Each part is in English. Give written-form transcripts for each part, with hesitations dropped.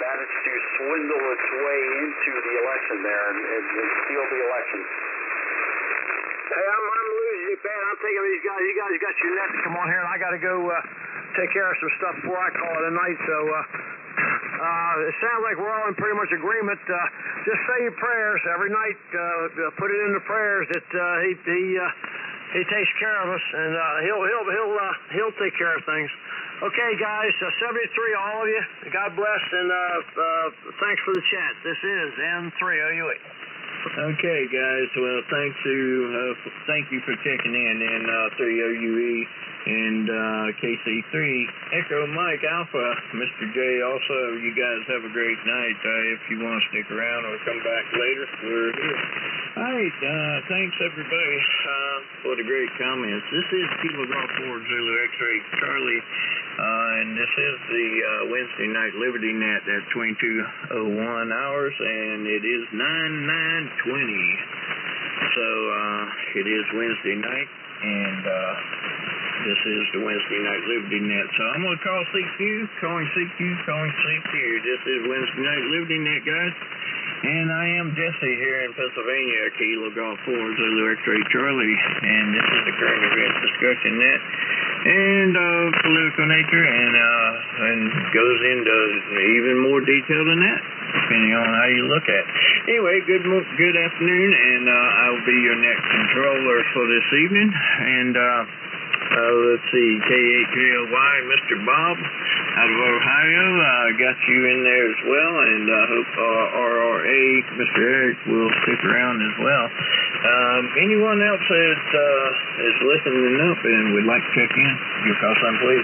managed to swindle its way into the election there and steal the election. Hey, I'm losing you bad. I'm taking these guys. You guys got your net to come on here, and I got to go take care of some stuff before I call it a night. So it sounds like we're all in pretty much agreement. Just say your prayers every night. Put it in the prayers that he takes care of us, and he'll take care of things. Okay, guys, 73, all of you. God bless, and thanks for the chat. This is N3OU8. Okay, guys. Well, thank you for checking in 3OUE and KC3 Echo Mike Alpha, Mr. J. Also, you guys have a great night. If you want to stick around or come back later, we're here. All right. Thanks everybody for the great comments. This is Kilo Golf 4 Zulu X-Ray Charlie. And this is the Wednesday night Liberty Net at 22:01 hours, and it is 9/9/20. So it is Wednesday night, and this is the Wednesday night Liberty Net. So I'm going to call CQ, calling CQ. This is Wednesday night Liberty Net, guys. And I am Jesse here in Pennsylvania, Kilo Golf 4 Zulu X-Ray Charlie, and this is the current event discussion net. And political nature, and goes into even more detail than that, depending on how you look at it. Anyway, good afternoon, and I'll be your net controller for this evening. And let's see, K8JLY, Mr. Bob out of Ohio, got you in there as well, and I hope RRA, Mr. Eric, will stick around as well. Anyone else that is listening up and would like to check in, your call sign, please.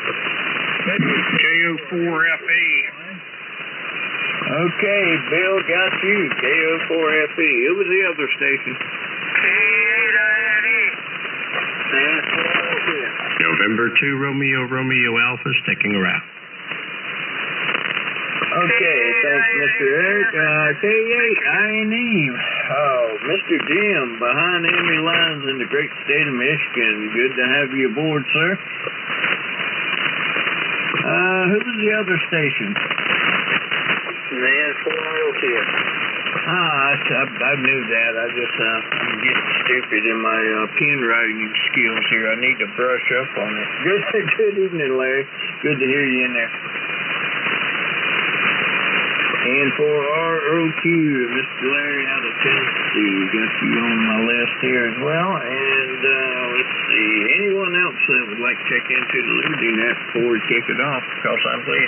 KO4FE. Okay, Bill, got you. KO4FE. It was the other station. November 2 Romeo Alpha sticking around. Okay, thanks, Mr. Eric. K8INE. Oh, Mr. Jim, behind enemy lines in the great state of Michigan. Good to have you aboard, sir. Who was the other station? Man, 4 here. I knew that. I'm getting stupid in my pen writing skills here. I need to brush up on it. Good evening, Larry. Good to hear you in there. And for ROQ, Mr. Larry out of Tennessee, got you on my list here as well. And let's see, anyone else that would like to check into the Liberty Net before we kick it off? Call sign, please.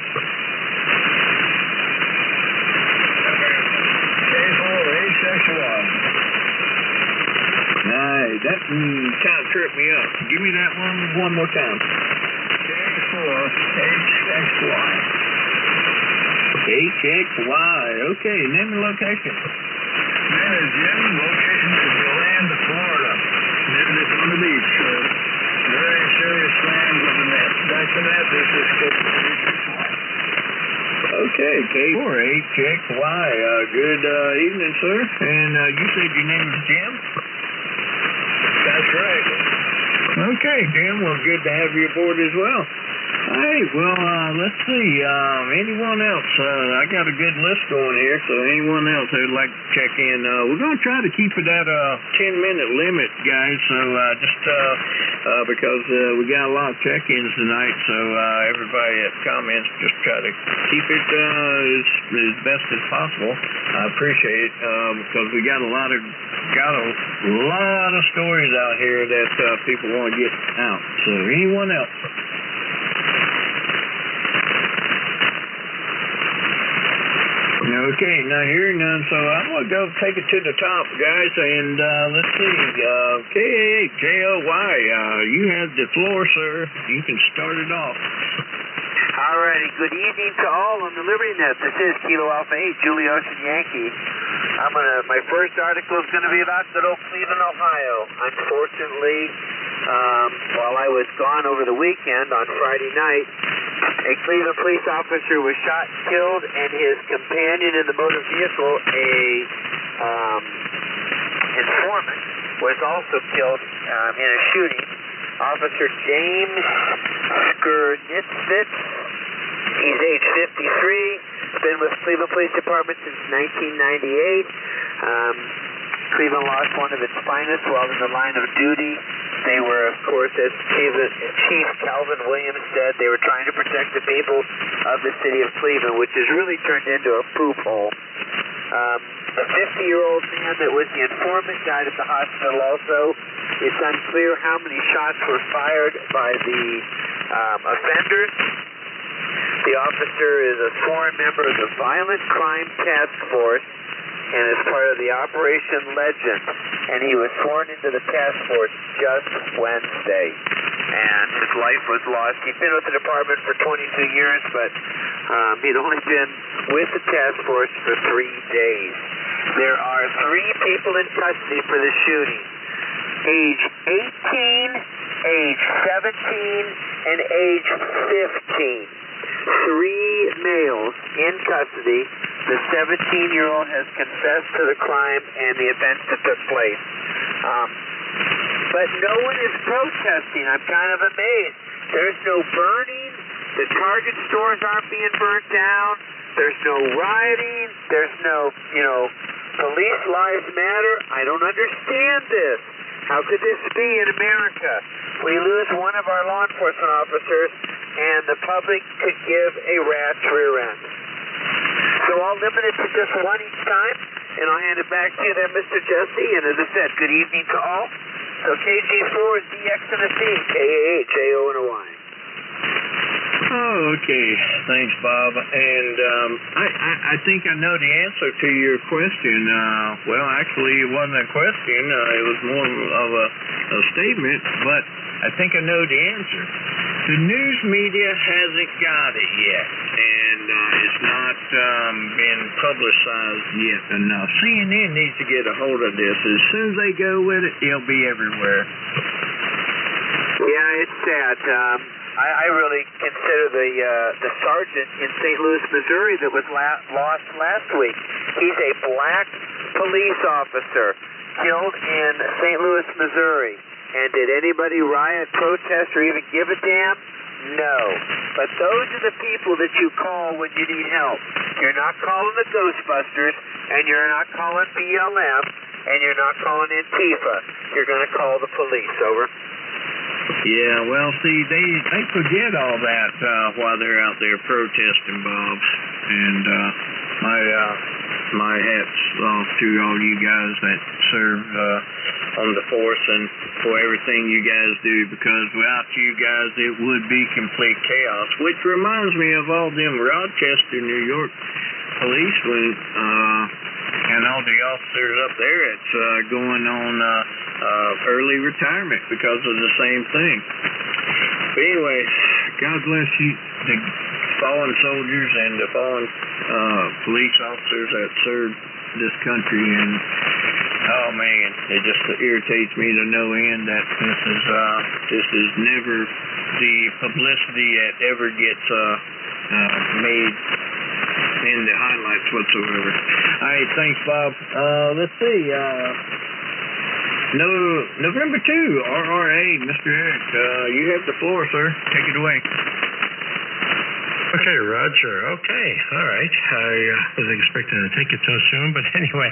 K4H61. Alright, that kind of tripped me up. Give me that one more time. K4HXY. HXY. Okay, name and location. Name is Jim. Location is Orlando, Florida. It's on the beach. Very serious fans of the net. That's the net. This is K4HXY. Okay, K4HXY. Good evening, sir. And you said your name is Jim? That's right. Okay, Jim. Well, good to have you aboard as well. Hey, well, let's see. Anyone else? I got a good list going here, so anyone else who'd like to check in? We're going to try to keep it at a 10-minute limit, guys, so just because we got a lot of check-ins tonight, so everybody that comments, just try to keep it as best as possible. I appreciate it, because we got a lot of stories out here that people want to get out. So anyone else? Okay, not hearing none, so I'm going to go take it to the top, guys, and let's see, KAHJLY, you have the floor, sir. You can start it off. All righty, good evening to all on the Liberty Net. This is Kilo Alpha 8, Julie Ocean Yankee. My first article is going to be about good old Cleveland, Ohio. Unfortunately, while I was gone over the weekend on Friday night, a Cleveland police officer was shot and killed, and his companion in the motor vehicle, informant, was also killed in a shooting. Officer James Skernitz He's age 53, been with Cleveland Police Department since 1998. Cleveland lost one of its finest while in the line of duty. They were, of course, as Chief Calvin Williams said, they were trying to protect the people of the city of Cleveland, which has really turned into a poop hole. The 50-year-old man that was the informant died at the hospital also. It's unclear how many shots were fired by the offenders. The officer is a sworn member of the Violent Crime Task Force and is part of the Operation Legend. And he was sworn into the task force just Wednesday. And his life was lost. He'd been with the department for 22 years, but he'd only been with the task force for 3 days. There are 3 people in custody for the shooting. Age 18, age 17, and age 15. 3 males in custody. The 17-year-old has confessed to the crime and the events that took place. But no one is protesting. I'm kind of amazed. There's no burning. The Target stores aren't being burnt down. There's no rioting. There's no, police lives matter. I don't understand this. How could this be in America? We lose one of our law enforcement officers, and the public could give a rat's rear end. So I'll limit it to just one each time, and I'll hand it back to you there, Mr. Jesse. And as I said, good evening to all. So KG4 is DX and a C, KAH, AO and a Y. Oh, okay. Thanks, Bob. And I think I know the answer to your question. Well, actually, it wasn't a question. It was more of a statement, but I think I know the answer. The news media hasn't got it yet, and it's not been publicized yet enough. CNN needs to get a hold of this. As soon as they go with it, it'll be everywhere. Yeah, it's sad. I really consider the sergeant in St. Louis, Missouri that was lost last week. He's a black police officer killed in St. Louis, Missouri. And did anybody riot, protest, or even give a damn? No. But those are the people that you call when you need help. You're not calling the Ghostbusters, and you're not calling BLM, and you're not calling Antifa. You're going to call the police. Over. Yeah, well, see, they forget all that while they're out there protesting, Bob. And my hat's off to all you guys that serve on the force and for everything you guys do, because without you guys, it would be complete chaos. Which reminds me of all them Rochester, New York policemen and all the officers up there that's going on early retirement because of the same thing. But anyway, God bless you, the fallen soldiers and the fallen police officers that serve this country. And oh man, it just irritates me to no end that this is never the publicity that ever gets made in the highlights whatsoever. All right, thanks, Bob. Let's see. November 2, RRA, Mr. Eric, you have the floor, sir. Take it away. Okay, Roger. Okay, all right. I wasn't expecting to take it so soon, but anyway.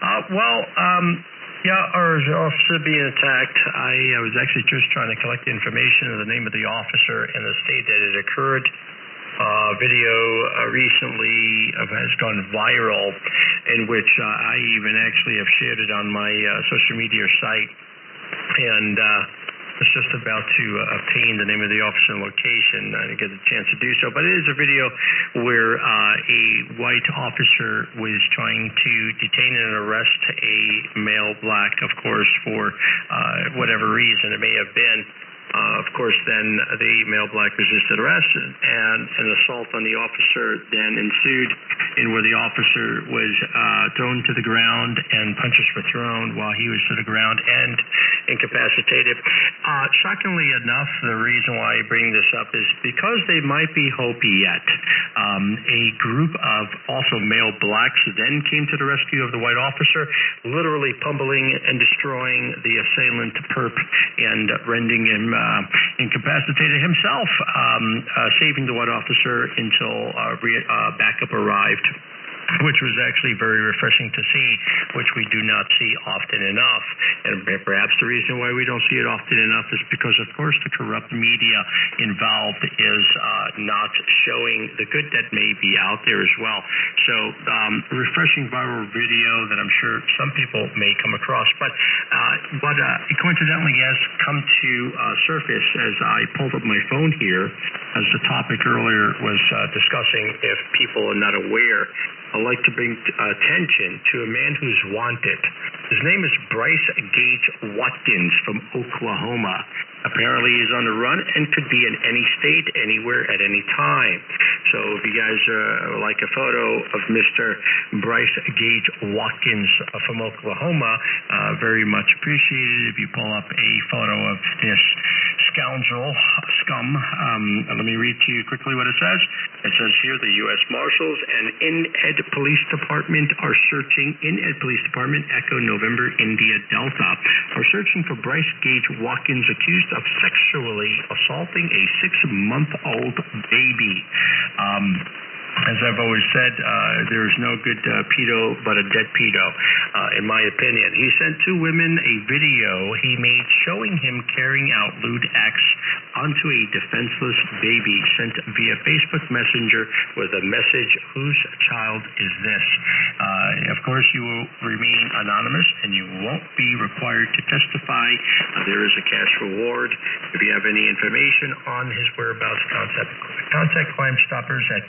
Our officer being attacked, I was actually just trying to collect the information of the name of the officer and the state that it occurred. Video recently has gone viral, in which I even actually have shared it on my social media site, and was just about to obtain the name of the officer and location. I didn't get a chance to do so, but it is a video where a white officer was trying to detain and arrest a male black, of course, for whatever reason it may have been. Of course, then the male black resisted arrest, and an assault on the officer then ensued. in where the officer was thrown to the ground and punches were thrown while he was to the ground and incapacitated. Shockingly enough, the reason why I bring this up is because they might be hope yet. A group of also male blacks then came to the rescue of the white officer, literally pummeling and destroying the assailant perp and rendering him incapacitated himself, saving the white officer until backup arrived, which was actually very refreshing to see, which we do not see often enough. And perhaps the reason why we don't see it often enough is because, of course, the corrupt media involved is not showing the good that may be out there as well. So refreshing viral video that I'm sure some people may come across. But coincidentally has come to surface as I pulled up my phone here, as the topic earlier was discussing if people are not aware. I'd like to bring attention to a man who's wanted. His name is Bryce Gage Watkins from Oklahoma. Apparently he's on the run and could be in any state, anywhere, at any time. So if you guys like a photo of Mr. Bryce Gage Watkins from Oklahoma, very much appreciated if you pull up a photo of this scoundrel, scum. Let me read to you quickly what it says. It says here, the U.S. Marshals and INED Police Department are searching, INED Police Department, Echo November, India Delta, are searching for Bryce Gage Watkins accused of sexually assaulting a 6-month-old baby. As I've always said, there is no good pedo but a dead pedo, in my opinion. He sent 2 women a video he made showing him carrying out lewd acts onto a defenseless baby sent via Facebook Messenger with a message, "Whose child is this?" Of course, you will remain anonymous and you won't be required to testify. There is a cash reward. If you have any information on his whereabouts, contact Crime Stoppers at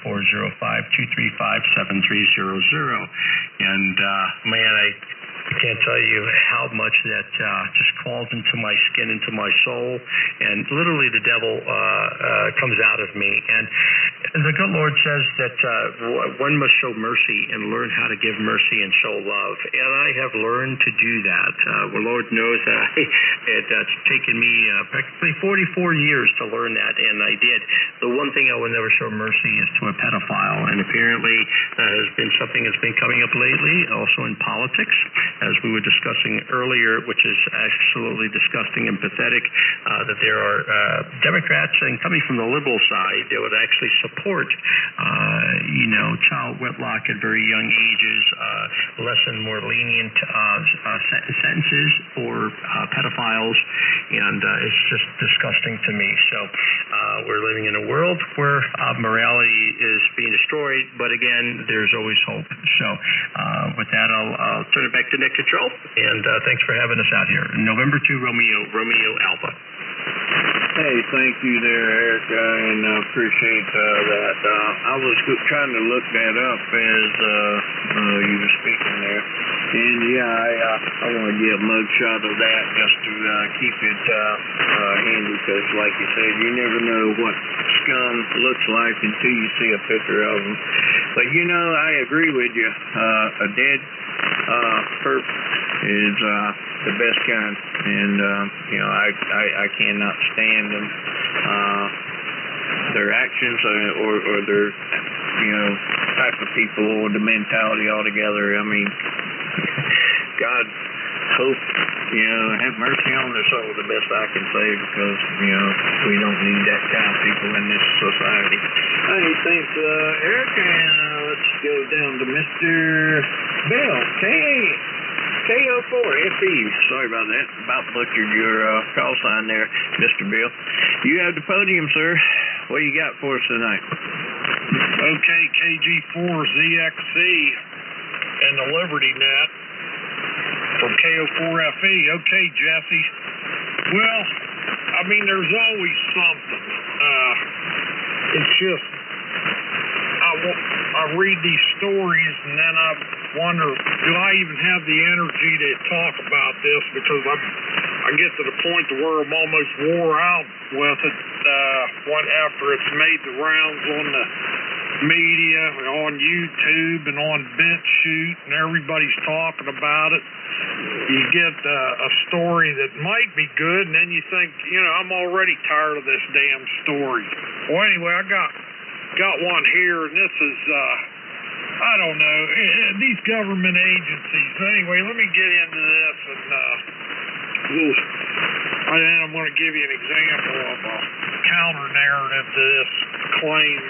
405-235-7300. And man, I can't tell you how much that just crawls into my skin, into my soul, and literally the devil comes out of me. And the good Lord says that one must show mercy and learn how to give mercy and show love. And I have learned to do that. The Lord knows that it's taken me practically 44 years to learn that, and I did. The one thing I will never show mercy is to a pedophile, and apparently that has been something that's been coming up lately, also in politics, as we were discussing earlier, which is absolutely disgusting and pathetic, that there are Democrats, and coming from the liberal side, that would actually support, child whitlock at very young ages, less and more lenient sentences for pedophiles, and it's just disgusting to me. So we're living in a world where morality is being destroyed, but again, there's always hope. So with that, I'll turn it back to Nick Control, and thanks for having us out here. November 2, Romeo Alpha. Hey, thank you there, Eric, and I appreciate that. I was trying to look that up as you were speaking there, and I want to get a mugshot of that just to keep it handy, because like you said, you never know what scum looks like until you see a picture of them. But I agree with you. A dead perp is the best kind, and I cannot stand them, their actions or their type of people, or the mentality altogether. I mean, God hope have mercy on their soul, the best I can say, because we don't need that kind of people in this society. Hey, thanks, Eric, and let's go down to Mr. Bill. KO4FE. Sorry about that. About butchered your call sign there, Mr. Bill. You have the podium, sir. What you got for us tonight? Okay, KG4ZXC and the Liberty Net from KO4FE. Okay, Jesse. Well, I mean, there's always something. It's just, I read these stories and then I wonder, do I even have the energy to talk about this? Because I get to the point to where I'm almost wore out with it. After it's made the rounds on the media, on YouTube, and on BitChute, and everybody's talking about it. You get a story that might be good, and then you think, I'm already tired of this damn story. Well, anyway, I got one here, and this is, I don't know, these government agencies. Anyway, let me get into this, and I'm going to give you an example of a counter-narrative to this claim.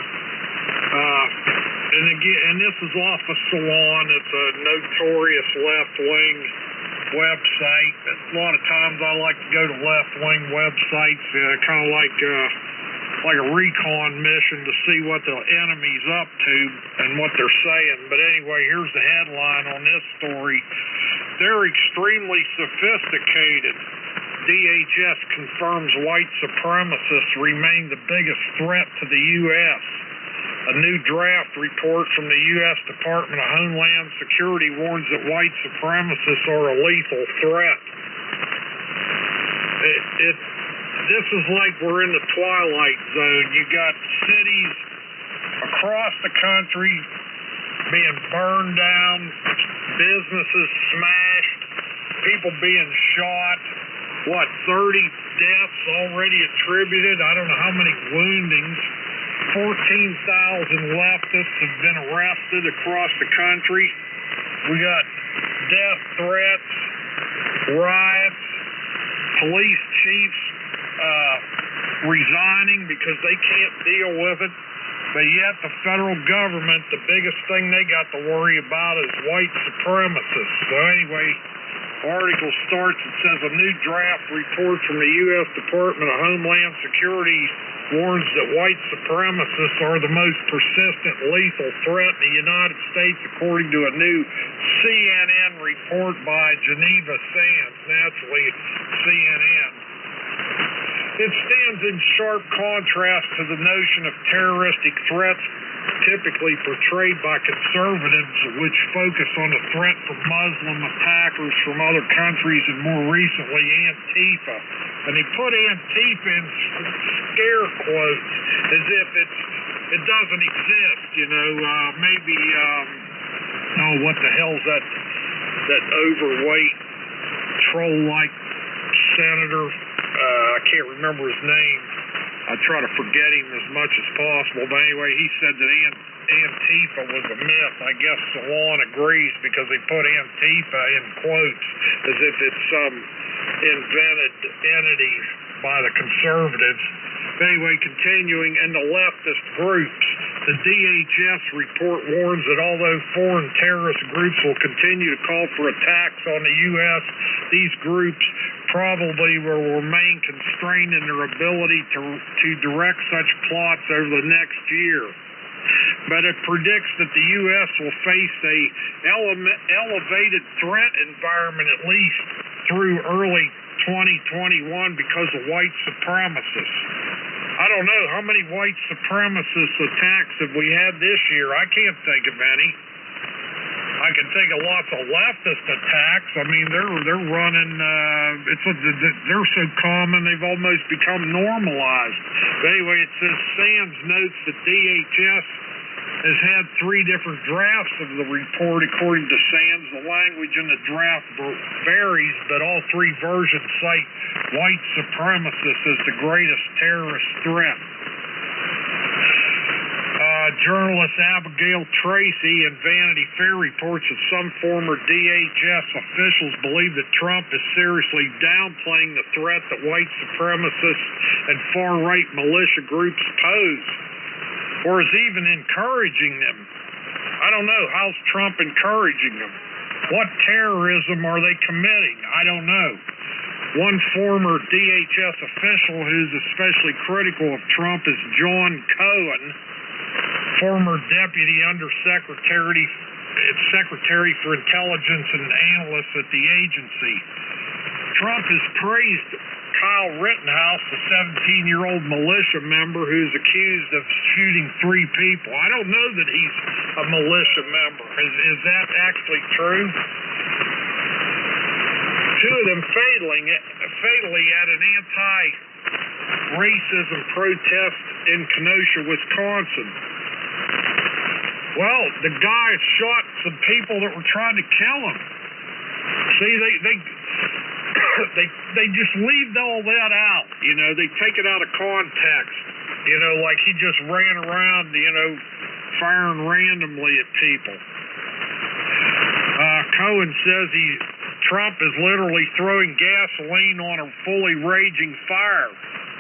And this is off of Salon. It's a notorious left-wing website. A lot of times I like to go to left-wing websites, kind of like a recon mission to see what the enemy's up to and what they're saying. But anyway, here's the headline on this story. They're extremely sophisticated. DHS confirms white supremacists remain the biggest threat to the U.S. A new draft report from the U.S. Department of Homeland Security warns that white supremacists are a lethal threat. This is like we're in the twilight zone. You got cities across the country being burned down, businesses smashed, people being shot. 30 deaths already attributed. I don't know how many woundings. 14,000 leftists have been arrested across the country. We got death threats, riots, police chiefs resigning because they can't deal with it. But yet the federal government, the biggest thing they got to worry about is white supremacists. So anyway, article starts, it says a new draft report from the U.S. Department of Homeland Security warns that white supremacists are the most persistent lethal threat in the United States, according to a new CNN report by Geneva Sands, naturally CNN. It stands in sharp contrast to the notion of terroristic threats typically portrayed by conservatives, which focus on the threat from Muslim attackers from other countries and more recently Antifa. And he put Antifa in scare quotes as if it doesn't exist, what the hell's that overweight troll-like senator? I can't remember his name. I try to forget him as much as possible. But anyway, he said that Antifa was a myth. I guess Salon agrees because they put Antifa in quotes as if it's some invented entity by the conservatives. Anyway, continuing, in the leftist groups, the DHS report warns that although foreign terrorist groups will continue to call for attacks on the U.S., these groups probably will remain constrained in their ability to direct such plots over the next year. But it predicts that the U.S. will face a elevated threat environment at least through early 2021 because of white supremacists. I don't know, how many white supremacist attacks have we had this year? I can't think of any. I can think of lots of leftist attacks. I mean, they're running. They're so common they've almost become normalized. But anyway, it says Sands notes that DHS has had 3 different drafts of the report. According to Sands, the language in the draft varies, but all 3 versions cite white supremacists as the greatest terrorist threat. Journalist Abigail Tracy in Vanity Fair reports that some former DHS officials believe that Trump is seriously downplaying the threat that white supremacists and far-right militia groups pose, or is even encouraging them. I don't know. How's Trump encouraging them? What terrorism are they committing? I don't know. One former DHS official who's especially critical of Trump is John Cohen, former Deputy Secretary for Intelligence and Analyst at the agency. Trump has praised Kyle Rittenhouse, the 17-year-old militia member who's accused of shooting 3 people. I don't know that he's a militia member. Is that actually true? 2 of them fatally at an anti-racism protest in Kenosha, Wisconsin. Well, the guy shot some people that were trying to kill him. See, they just leave all that out. You know, they take it out of context. You know, like he just ran around, you know, firing randomly at people. Cohen says Trump is literally throwing gasoline on a fully raging fire.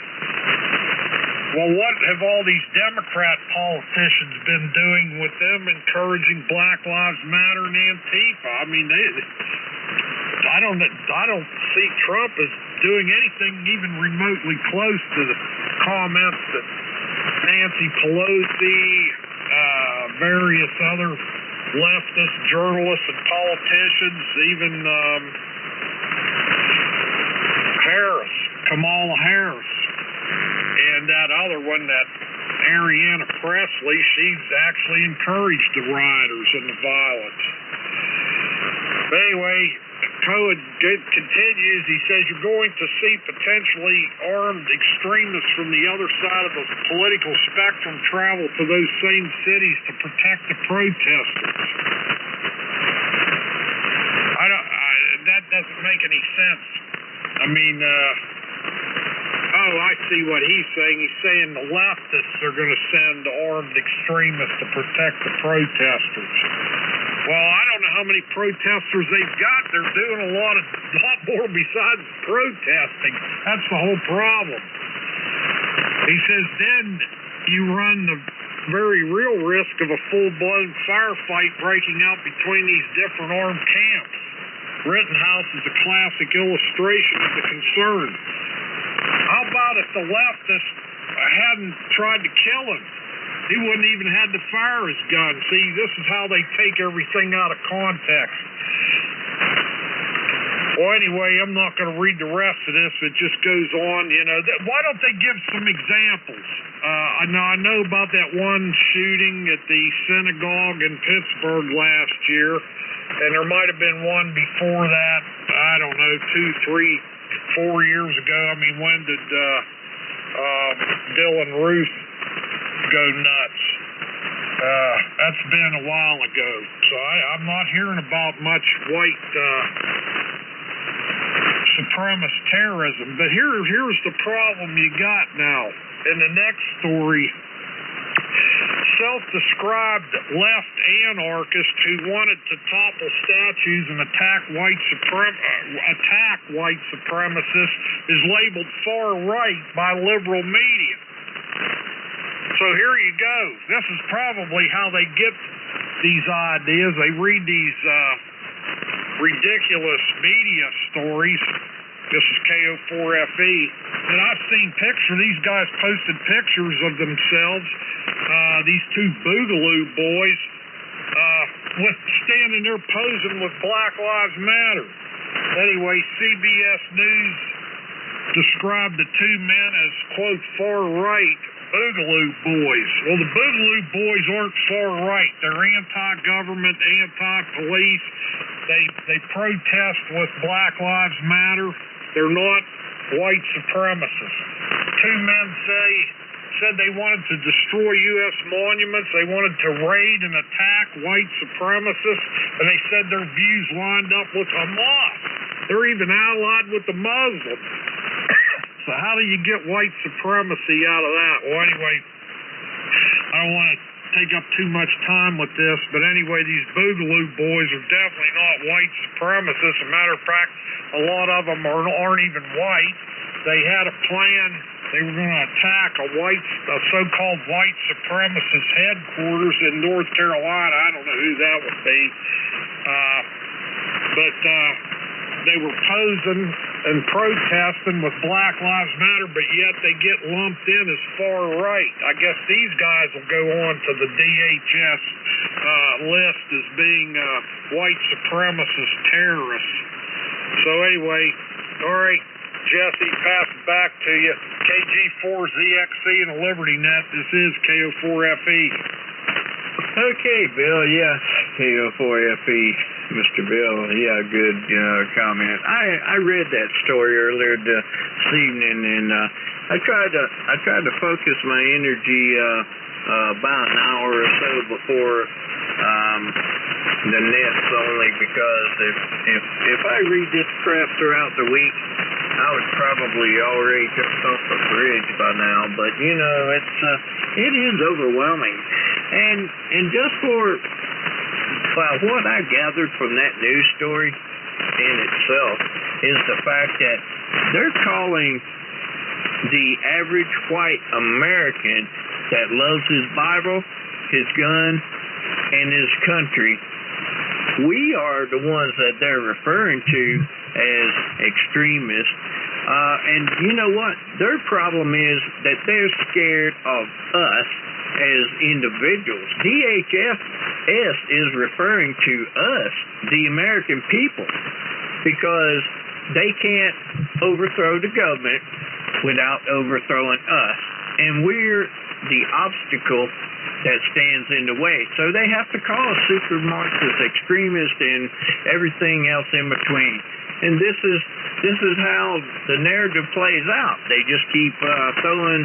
Well, what have all these Democrat politicians been doing with them encouraging Black Lives Matter and Antifa? I mean, I don't see Trump as doing anything even remotely close to the comments that Nancy Pelosi, various other leftist journalists and politicians, even Kamala Harris, and that other one, that Ariana Presley, she's actually encouraged the rioters and the violence. But anyway, Cohen continues. He says you're going to see potentially armed extremists from the other side of the political spectrum travel to those same cities to protect the protesters. That doesn't make any sense. I mean, I see what he's saying. He's saying the leftists are going to send armed extremists to protect the protesters. Well, I don't know how many protesters they've got. They're doing a lot more besides protesting. That's the whole problem. He says then you run the very real risk of a full-blown firefight breaking out between these different armed camps. Rittenhouse is a classic illustration of the concern. How about if the leftists hadn't tried to kill him? He wouldn't even had to fire his gun. See, this is how they take everything out of context. Well, anyway, I'm not going to read the rest of this. It just goes on, you know. Why don't they give some examples? I know about that one shooting at the synagogue in Pittsburgh last year, and there might have been one before that, I don't know, 2, 3, 4 years ago. I mean, when did Dylan Ruth go nuts? That's been a while ago. So I'm not hearing about much white supremacist terrorism. But here's the problem you got now. In the next story, self-described left anarchist who wanted to topple statues and attack white supremacists is labeled far right by liberal media. So here you go. This is probably how they get these ideas. They read these ridiculous media stories. This is KO4FE. And I've seen these guys posted pictures of themselves, these two Boogaloo boys, standing there posing with Black Lives Matter. Anyway, CBS News described the two men as, quote, far right Boogaloo boys. Well, the Boogaloo boys aren't far right. They're anti-government, anti-police. They protest with Black Lives Matter. They're not white supremacists. Two men said they wanted to destroy U.S. monuments. They wanted to raid and attack white supremacists, and they said their views lined up with Hamas. They're even allied with the Muslims. So how do you get white supremacy out of that? Well, anyway, I don't want to take up too much time with this, but anyway, these Boogaloo boys are definitely not white supremacists. As a matter of fact, a lot of them aren't even white. They had a plan. They were going to attack a so-called white supremacist headquarters in North Carolina. I don't know who that would be. But they were posing and protesting with Black Lives Matter, but yet they get lumped in as far right. I guess these guys will go on to the DHS list as being white supremacist terrorists. So anyway, all right, Jesse, pass it back to you. KG4ZXC and the Liberty Net. This is KO4FE. Okay, Bill. Yeah, KO4FE, Mr. Bill. Yeah, good comment. I read that story earlier this evening, and I tried to focus my energy about an hour or so before the nets, only because if I read this crap throughout the week, I would probably already jumped off the bridge by now. But you know, it is overwhelming, and just for what I gathered from that news story in itself is the fact that they're calling the average white American that loves his Bible, his gun, and his country, we are the ones that they're referring to as extremists. And you know what? Their problem is that they're scared of us as individuals. DHS is referring to us, the American people, because they can't overthrow the government without overthrowing us. And we're the obstacle that stands in the way. So they have to call us super Marxist, extremist, and everything else in between. And this is how the narrative plays out. They just keep throwing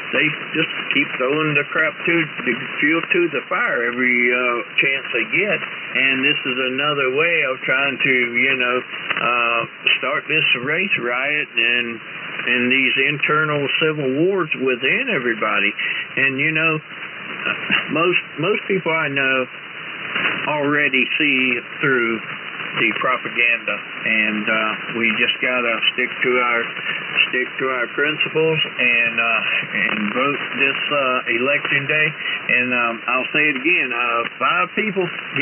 the crap to the fuel to the fire every chance they get. And this is another way of trying to, start this race riot and these internal civil wars within everybody. And most people I know already see through the propaganda, and we just gotta stick to our principles and vote this election day. And I'll say it again: 5 people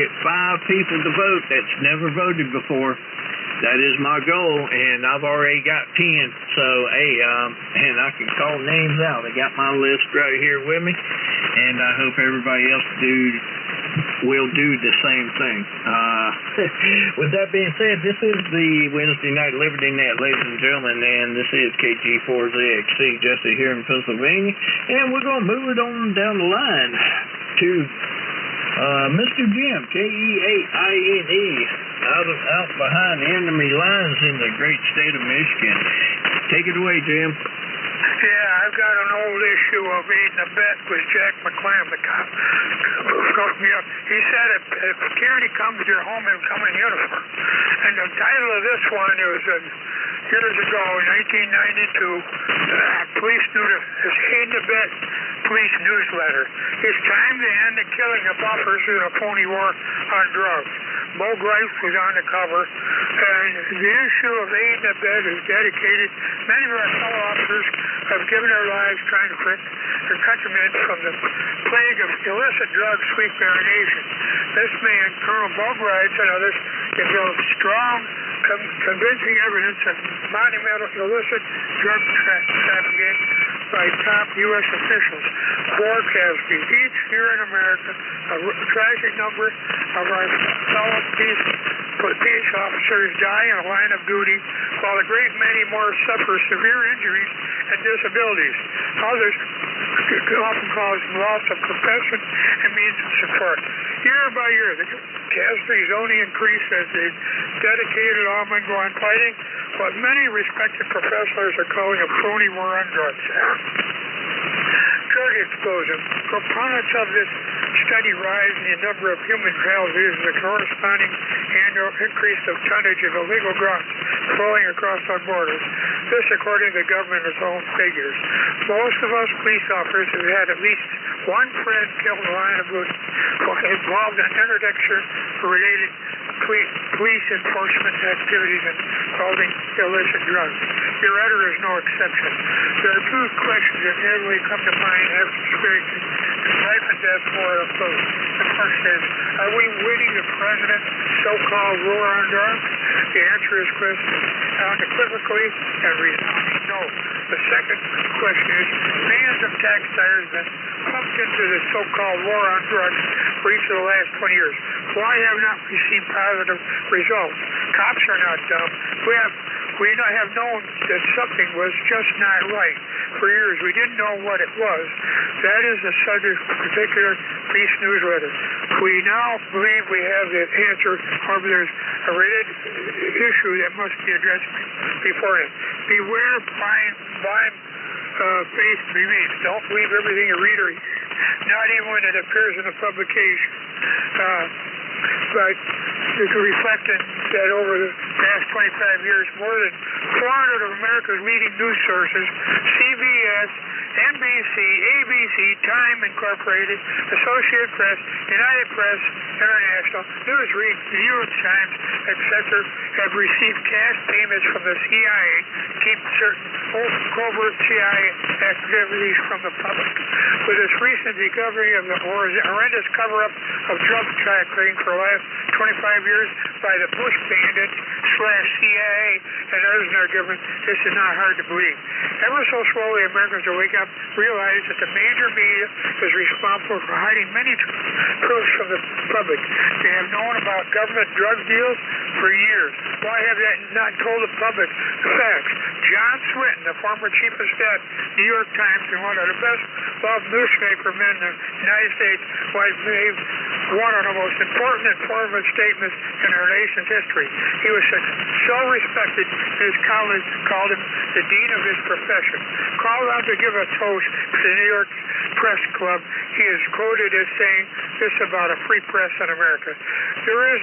to vote that's never voted before. That is my goal, and I've already got 10. So, hey, and I can call names out. I got my list right here with me, and I hope everybody else will do the same thing. With that being said, this is the Wednesday Night Liberty Net, ladies and gentlemen, and this is KG4ZXC, Jesse here in Pennsylvania, and we're going to move it on down the line to Mr. Jim, K-E-8-I-N-E, out behind enemy lines in the great state of Michigan. Take it away, Jim. Yeah, I've got an old issue of aiding a bet with Jack McClam, the cop. He said if security comes to your home, it'll come in uniform. And the title of this one was years ago, in 1992, police knew this aiding a bet police newsletter. It's time to end the killing of buffers in a phony war on drugs. Bo Grice was on the cover, and the issue of aid and abet is dedicated. Many of our fellow officers have given their lives trying to prevent their countrymen from the plague of illicit drugs sweeping our nation. This man, Colonel Bo Grice, and others developed strong, convincing evidence of monumental illicit drug trafficking by top U.S. officials. 4 casualties. Each year in America, a tragic number of our fellow police officers die in the line of duty, while a great many more suffer severe injuries and disabilities. Others often cause loss of profession and means of support. Year by year, the casualties only increase as the dedicated lawmen go on fighting what many respected professionals are calling a phony war on drugs. Drug explosion. Proponents of this study rise in the number of human casualties and the corresponding annual increase of tonnage of illegal drugs flowing across our borders. This according to the government's own figures. Most of us police officers have had at least one friend killed in the line of duty involved in interdiction related police enforcement activities involving illicit drugs. Your editor is no exception. There are 2 questions that inevitably come to mind after experiencing life and death war of both. The first is, are we winning the president's so-called war on drugs? The answer is unequivocally and resounding no. The second question is, millions of taxpayers have been pumped into the so-called war on drugs for each of the last 20 years. Why have not we seen positive results? Cops are not dumb. We have known that something was just not right for years. We didn't know what it was. That is the subject of a particular police newsletter. We now believe we have the answer. However, there's a related issue that must be addressed beforehand. Beware blind faith belief. Don't believe everything you read or not even when it appears in a publication. But reflecting that over the past 25 years, more than 400 of America's leading news sources, CBS, NBC, ABC, Time Incorporated, Associated Press, United Press International, Newsweek, the New York Times, etc., have received cash payments from the CIA to keep certain covert CIA activities from the public. With this recent discovery of the horrendous cover-up of drug trafficking for the last 25 years by the Bush bandits / CIA and others in our government, this is not hard to believe. Ever so slowly, Americans will wake up, realize that the major media is responsible for hiding many truths from the public. They have known about government drug deals for years. Why have they not told the public the facts? John Swinton, the former chief of staff, New York Times, and one of the best loved newspaper men in the United States, made one of the most important informative statements in our nation's history. He was so respected, his colleagues called him the dean of his profession. Called on to give a toast to the New York Press Club, he is quoted as saying this about a free press in America. There is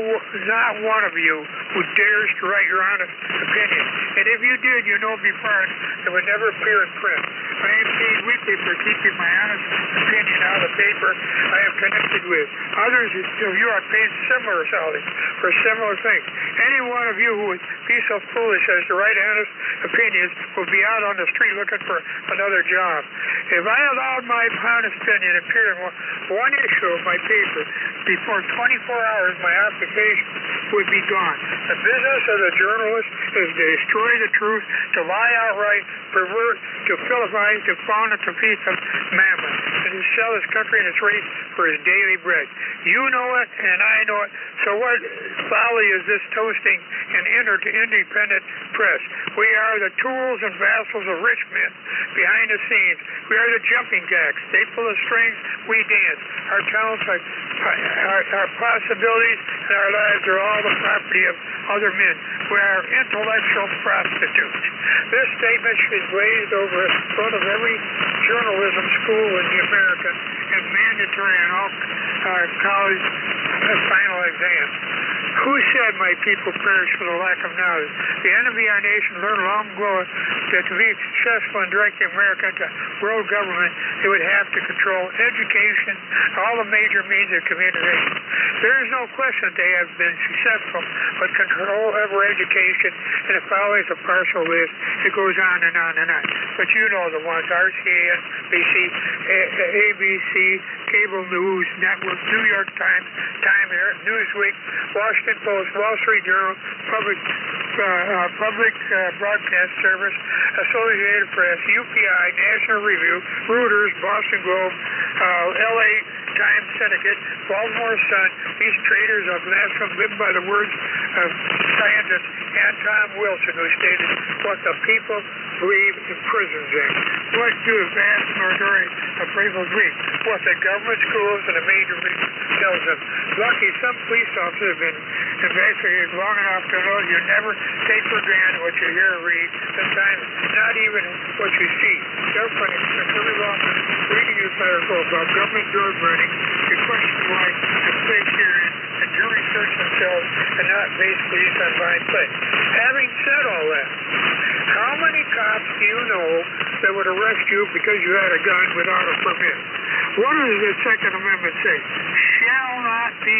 not one of you who dares to write your honest opinion. And if you did, you know before it would never appear in print. I am paid weekly for keeping my honest opinion out of the paper I am connected with. Others of you are paid similar salaries for similar things. Any one of you who would be so foolish as to write honest opinions will be out on the street looking for another job. If I allowed my honest opinion to appear in one issue of my paper, before 24 hours my occupation would be gone. The business of the journalist is to destroy the truth, to lie outright, pervert, to vilify, to fawn at the feet of mammon, and to sell his country and its race for his daily bread. You know it, and I know it. So what folly is this toasting an independent press? We are the tools and vassals of rich men behind the scenes. We are the jumping jacks. They pull the strings, we dance. Our talents, our possibilities, and our lives are all the property of other men. We are intellectual prostitutes. This statement should be blazed over in front of every journalism school in the America and mandatory in all college final exams. Who said my people perish for the lack of knowledge? The enemy of our nation learned long ago that to be successful in directing America to world government, they would have to control education, all the major means of communication. There is no question that they have been successful, but control over education, and it follows a partial list. It goes on and on and on. But you know the ones, RCA, NBC, ABC, Cable News Network, New York Times, Time Newsweek, Washington Post, Wall Street Journal, Public Broadcast Service, Associated Press, UPI, National Review, Reuters, Boston Globe, LA Times Syndicate, Baltimore Sun. These traders of national live by the words of scientist Anton Wilson, who stated what the people believe in prisons in. What do the vast majority of people believe? What the government schools and the major media tells them. Lucky some police officers have been investigated long enough to know you never take for granted what you hear or read, sometimes not even what you see. Government is every lawman reading this article about government drug running, you question why the state hearing and jury search themselves and not basically use on blind play. Having said all that, how many cops do you know that would arrest you because you had a gun without a permit? What does the Second Amendment say? Shall not be,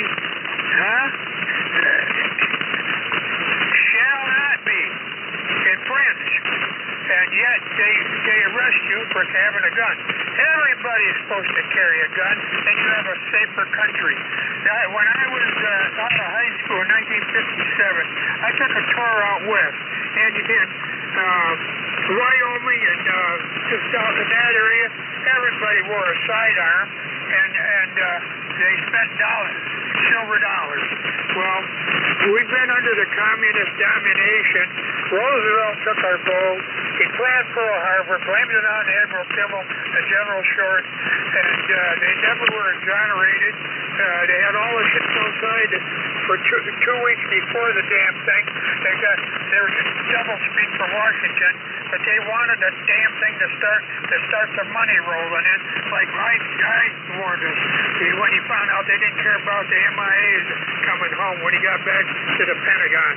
shall not be infringed. And yet they arrest you for having a gun. Everybody is supposed to carry a gun, and you have a safer country. When I was out of high school in 1957, I took a tour out west, and in Wyoming and just out in that area, everybody wore a sidearm, and they spent silver dollars. Well, we've been under the communist domination. Roosevelt took our gold. He planned Pearl Harbor, blamed it on Admiral Kimmel and General Short, and they never were exonerated. They had all the shit outside deployed for two weeks before the damn thing. They were double speak for Washington, but they wanted the damn thing to start the money rolling in. Like Mike Guy warned us when he found out they didn't care about the MIAs coming home when he got back to the Pentagon.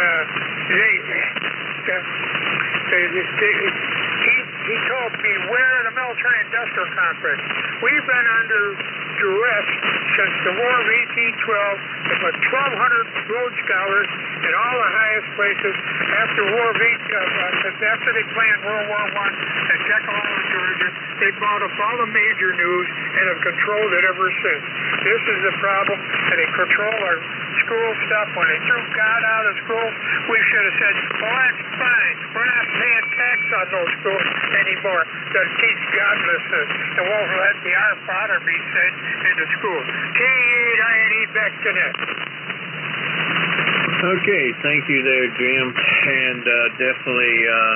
He told, beware of the military-industrial complex. We've been under duress since the War of 1812. There were 1,200 Rhodes Scholars in all the highest places after after they planned World War I at Jekyll, Georgia. They bought up all the major news and have controlled it ever since. This is the problem, and they control our school stuff. When they threw God out of schools, we should have said, well, that's fine. We're not paying tax on those schools anymore that teach godlessness, and won't let the Our Father be said in the schools. K-8-I-N-E, back to net. Okay, thank you there, Jim, and definitely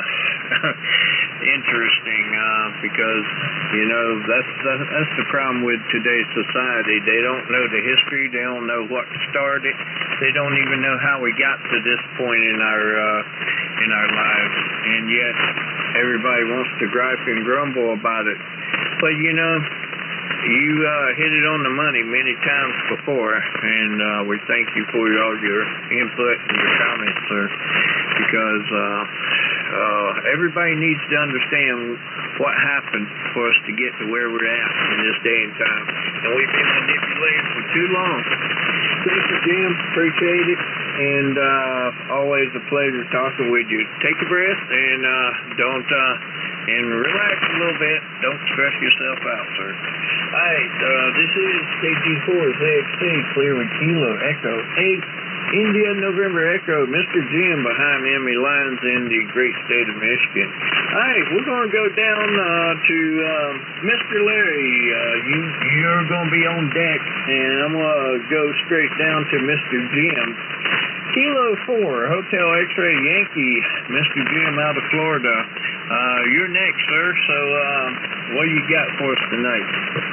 interesting because that's the problem with today's society. They don't know the history. They don't know what started. They don't even know how we got to this point in our lives, and yet everybody wants to gripe and grumble about it. But you hit it on the money many times before, and we thank you for all your input and your comments, sir, because everybody needs to understand what happened for us to get to where we're at in this day and time. And we've been manipulated for too long. Thank you, Jim. Appreciate it. And always a pleasure talking with you. Take a breath and and relax a little bit. Don't stress yourself out, sir. All right, this is KG4ZXT, clear with Kilo Echo 8, India November Echo, Mr. Jim behind enemy lines in the great state of Michigan. All right, we're going to go down to Mr. Larry. You're going to be on deck, and I'm going to go straight down to Mr. Jim. Kilo 4, Hotel X-Ray Yankee, Mr. Jim out of Florida. You're next, sir, so what you got for us tonight?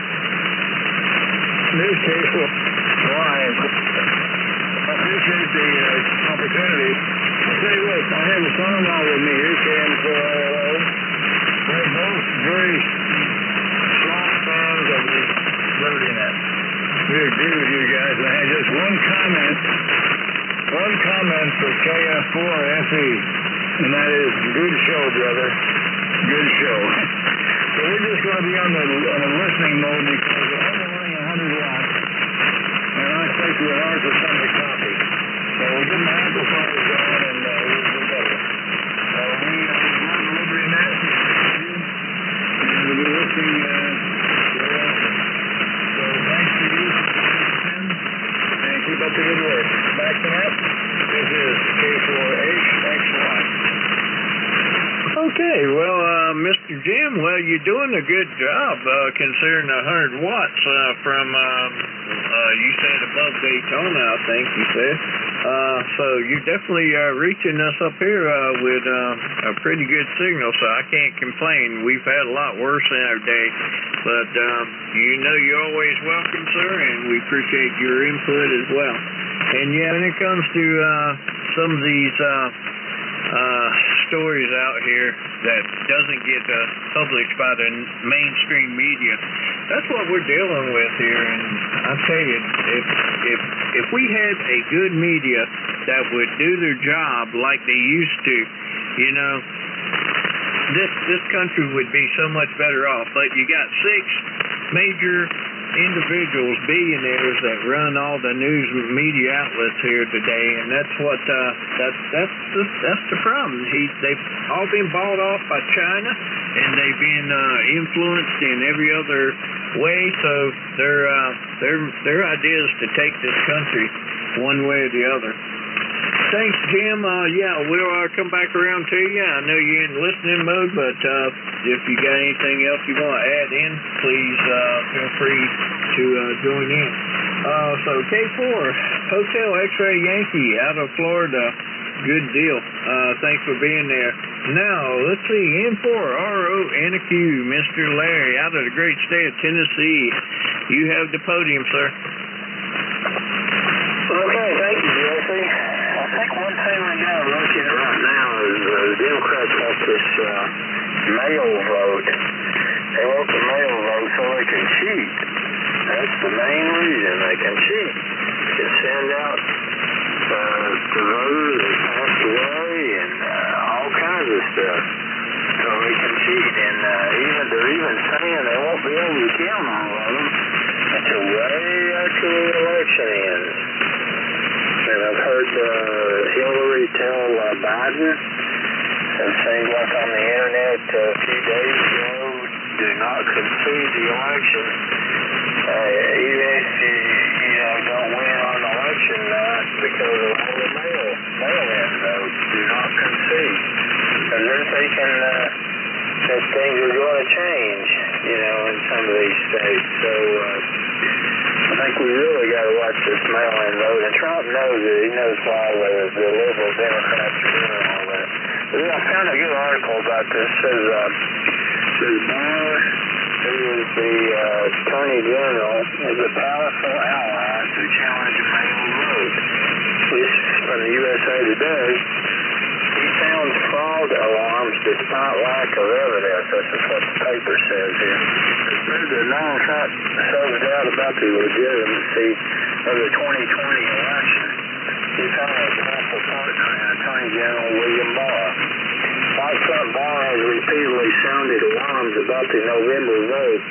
This case, I appreciate the opportunity. I'll tell you what, I have a son-in-law with me here, KM4LO. We're both very strong fans of the Liberty Net. We agree with you guys, and I had just one comment for KF4FE, and that is, good show, brother. Good show. So we're just going to be on a listening mode because we're only running 100 watts, and I think we're hard for some to copy. So we'll get the amplifiers on, and we'll do better. So we run the Liberty Net, and we'll be listening very often. So thanks to you, and keep up the good work. Back to net. This is K4HXY. Okay, well, Mr. Jim, you're doing a good job considering 100 watts from, you said above Daytona, I think you said. So you're definitely reaching us up here with a pretty good signal, so I can't complain. We've had a lot worse in our day, but you're always welcome, sir, and we appreciate your input as well. And when it comes to some of these stories out here that doesn't get published by the mainstream media, that's what we're dealing with here. And I tell you, if we had a good media that would do their job like they used to, this country would be so much better off. But you got 6 major individuals, billionaires, that run all the news media outlets here today, and that's what that's the problem. They've all been bought off by China, and they've been influenced in every other way. So their idea is to take this country one way or the other. Thanks, Jim. We'll come back around to you. I know you're in listening mode, but if you got anything else you want to add in, please feel free to join in. So K4, Hotel X-Ray Yankee out of Florida. Good deal. Thanks for being there. Now, let's see, M4RO NQ, Mr. Larry out of the great state of Tennessee. You have the podium, sir. think one thing we got to look at right now is the Democrats want this mail vote. They want the mail vote so they can cheat. That's the main reason they can cheat. They can send out the voters that passed away and all kinds of stuff. So they can cheat. And they're even saying they won't be able to count all of them until way after the election ends. And I've heard Hillary tell Biden, it seemed like on the internet a few days ago, do not concede the election. Even if you don't win on election night because of all the mail-in votes, do not concede. Because they're thinking that things are going to change, in some of these states. So I think we really got to watch this mail-in vote. And Trump knows it. He knows why the liberal Democrats are doing all that. But I found a good article about this. It says Barr, who is the Attorney General, is a powerful ally to challenge a mail vote. This is from the USA Today. He found fraud alarms despite lack of evidence. This is what the paper says here. President Donald Trump shows doubt about the legitimacy of the 2020 election. He found a powerful partner in Attorney General William Barr. Like Trump, Barr has repeatedly sounded alarms about the November vote.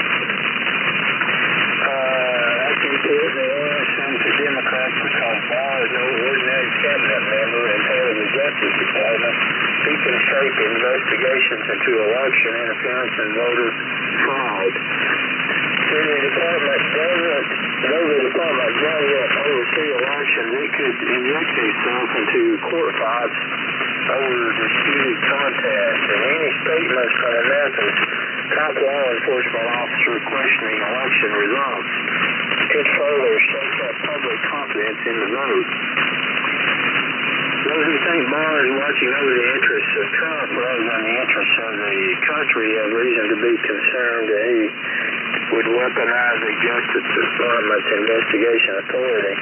After he put the election to Democrats because Barr is no ordinary cabinet member and head of the Justice Department, he can shape investigations into election interference and voter fraud. Though the department doesn't oversee elections, it could inject itself into court fights over disputed contests, and any statements from a Memphis top law enforcement officer questioning election results could further shake up public confidence in the vote. Those who think Barr is watching over the interests of Trump rather than the interests of the country have reason to be concerned that he would weaponize the Justice Department's investigation authority.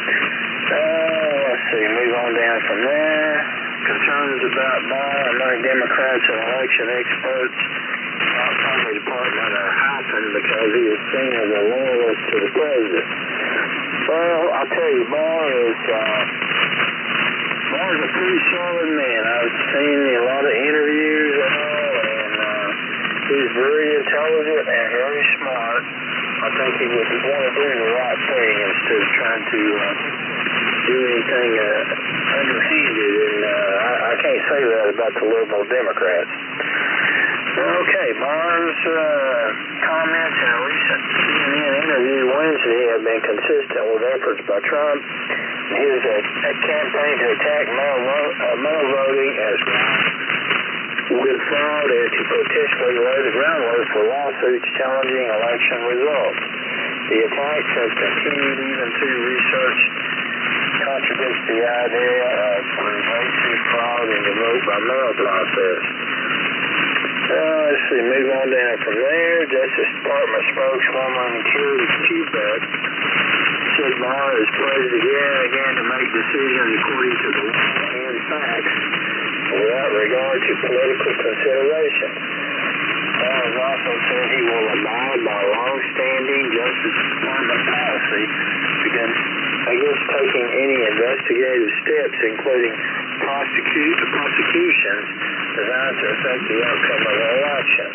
Let's see, move on down from there. Concerns about Barr among Democrats and election experts outside the department are heightened because he is seen as a loyalist to the president. Well, I'll tell you, Barr's a pretty solid man. I've seen a lot of interviews and all, and he's very intelligent and very smart. I think he would want to do the right thing instead of trying to do anything underhanded, and I can't say that about the liberal Democrats. Okay, Barr's comments in a recent CNN interview Wednesday have been consistent with efforts by Trump and his campaign to attack mail voting as with fraud and to potentially lay the groundwork for lawsuits challenging election results. The attacks have continued even to research contradicts the idea of pervasive fraud in the vote by mail process. Let's see, move on down from there. Justice Department spokeswoman Kerry Kubek said Barr is pledged again and again to make decisions according to the law and facts without regard to political considerations. Barr has also said he will abide by long-standing Justice Department policy against taking any investigative steps, including prosecutions designed to affect the outcome of the election.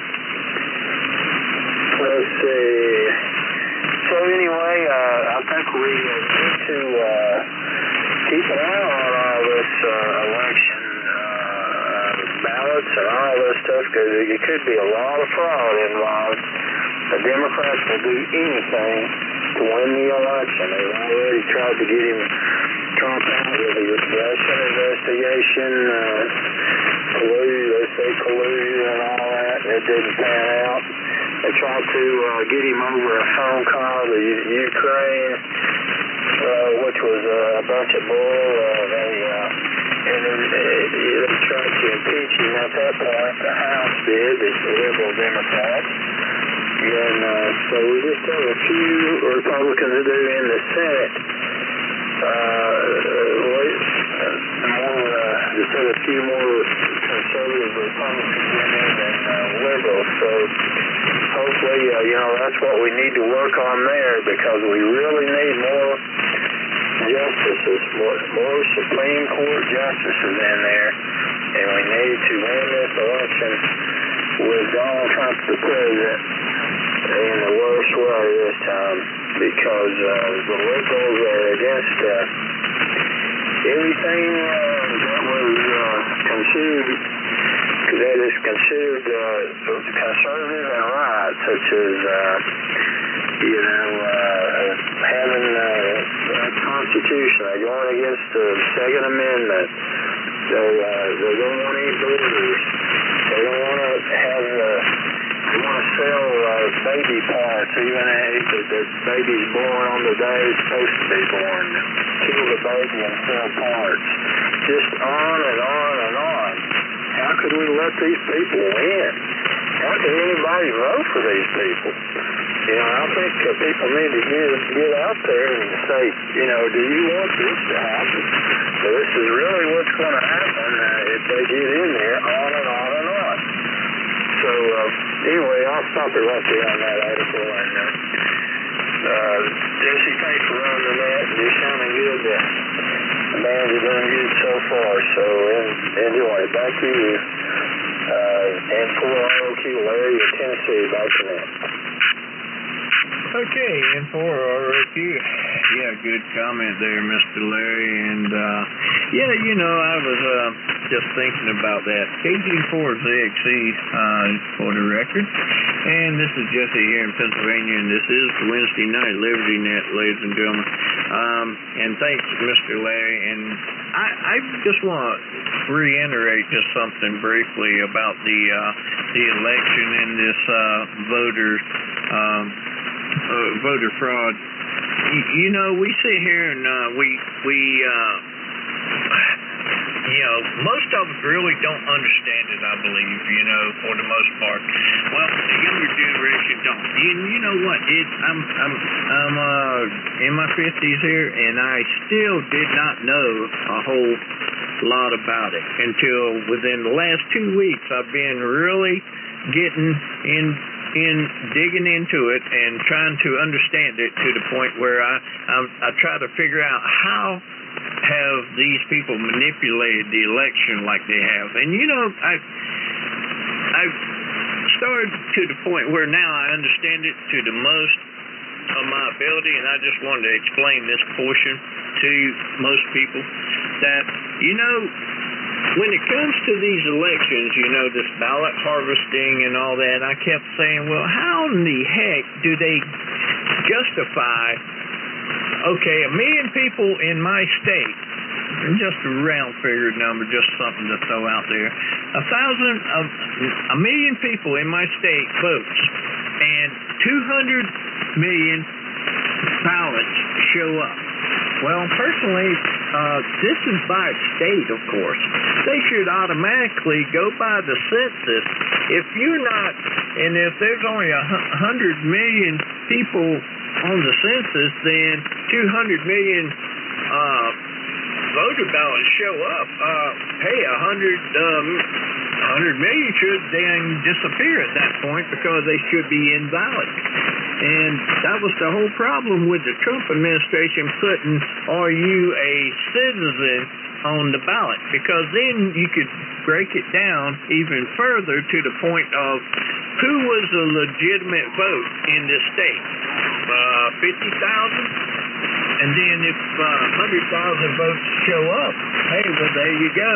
Let's see. So anyway, I think we need to keep an eye on all this election ballots and all this stuff, because it could be a lot of fraud involved. The Democrats will do anything to win the election. They've already tried to get Trump out with the Russian investigation, collusion and all that. It didn't pan out. They tried to get him over a phone call to Ukraine, which was a bunch of bull. They tried to impeach him at that point. The House did, the liberal Democrats. And so we just have a few Republicans to do in the Senate. because we really need more justices, more Supreme Court justices in there, and we need to win this election with Donald Trump the president in the worst way this time, because the liberals are against everything that was considered conservative and right, such as having a constitution. They're going against the Second Amendment. They don't want any borders. They don't want to have they want to sell baby parts, even if the baby's born on the day it's supposed to be born. Kill the baby and sell parts. Just on and on and on. How could we let these people win? How can anybody vote for these people? I think people need to get out there and say, do you want this to happen? So this is really what's going to happen if they get in there, on and on and on. So anyway, I'll stop it right there on that article. And Jesse, thanks for running the net. You're sounding good. The bands are doing good so far. So enjoy. Back to you. And for ROQ, Larry in Tennessee, back to net. Okay, and for ROQ, good comment there, Mr. Larry, and I was just thinking about that. KG4ZXC for the record, and this is Jesse here in Pennsylvania, and this is the Wednesday Night Liberty Net, ladies and gentlemen, and thanks, Mr. Larry, and I just want to reiterate just something briefly about the election and this voter fraud. We sit here and most of us really don't understand it, I believe, for the most part. Well, the younger generation don't. You know what? I'm in my 50s here, and I still did not know a whole lot about it until within the last 2 weeks. I've been really getting digging into it and trying to understand it to the point where I try to figure out how have these people manipulated the election like they have. And I've started to the point where now I understand it to the most of my ability, and I just wanted to explain this portion to most people that when it comes to these elections, this ballot harvesting and all that, I kept saying, well, how in the heck do they justify, 1 million people in my state, just a round figure number, just something to throw out there, 1 million people in my state votes, and 200 million ballots show up. Well, personally, this is by state, of course. They should automatically go by the census. If there's only 100 million people on the census, then 200 million voter ballots show up. 100 million should then disappear at that point because they should be invalid. And that was the whole problem with the Trump administration putting, are you a citizen on the ballot? Because then you could break it down even further to the point of who was a legitimate vote in this state. 50,000? And then if 100,000 votes show up, well, there you go.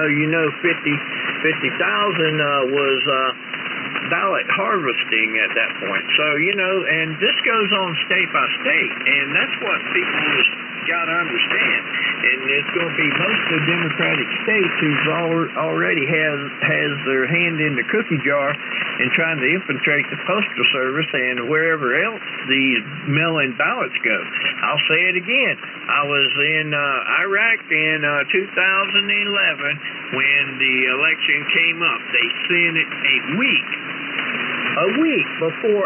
50,000 was ballot harvesting at that point. So, and this goes on state by state, and that's what people just got to understand. And it's going to be most of the Democratic states who's already has their hand in the cookie jar and trying to infiltrate the Postal Service and wherever else these mail-in ballots go. I'll say it again. I was in Iraq in 2011 when the election came up. They sent it a week before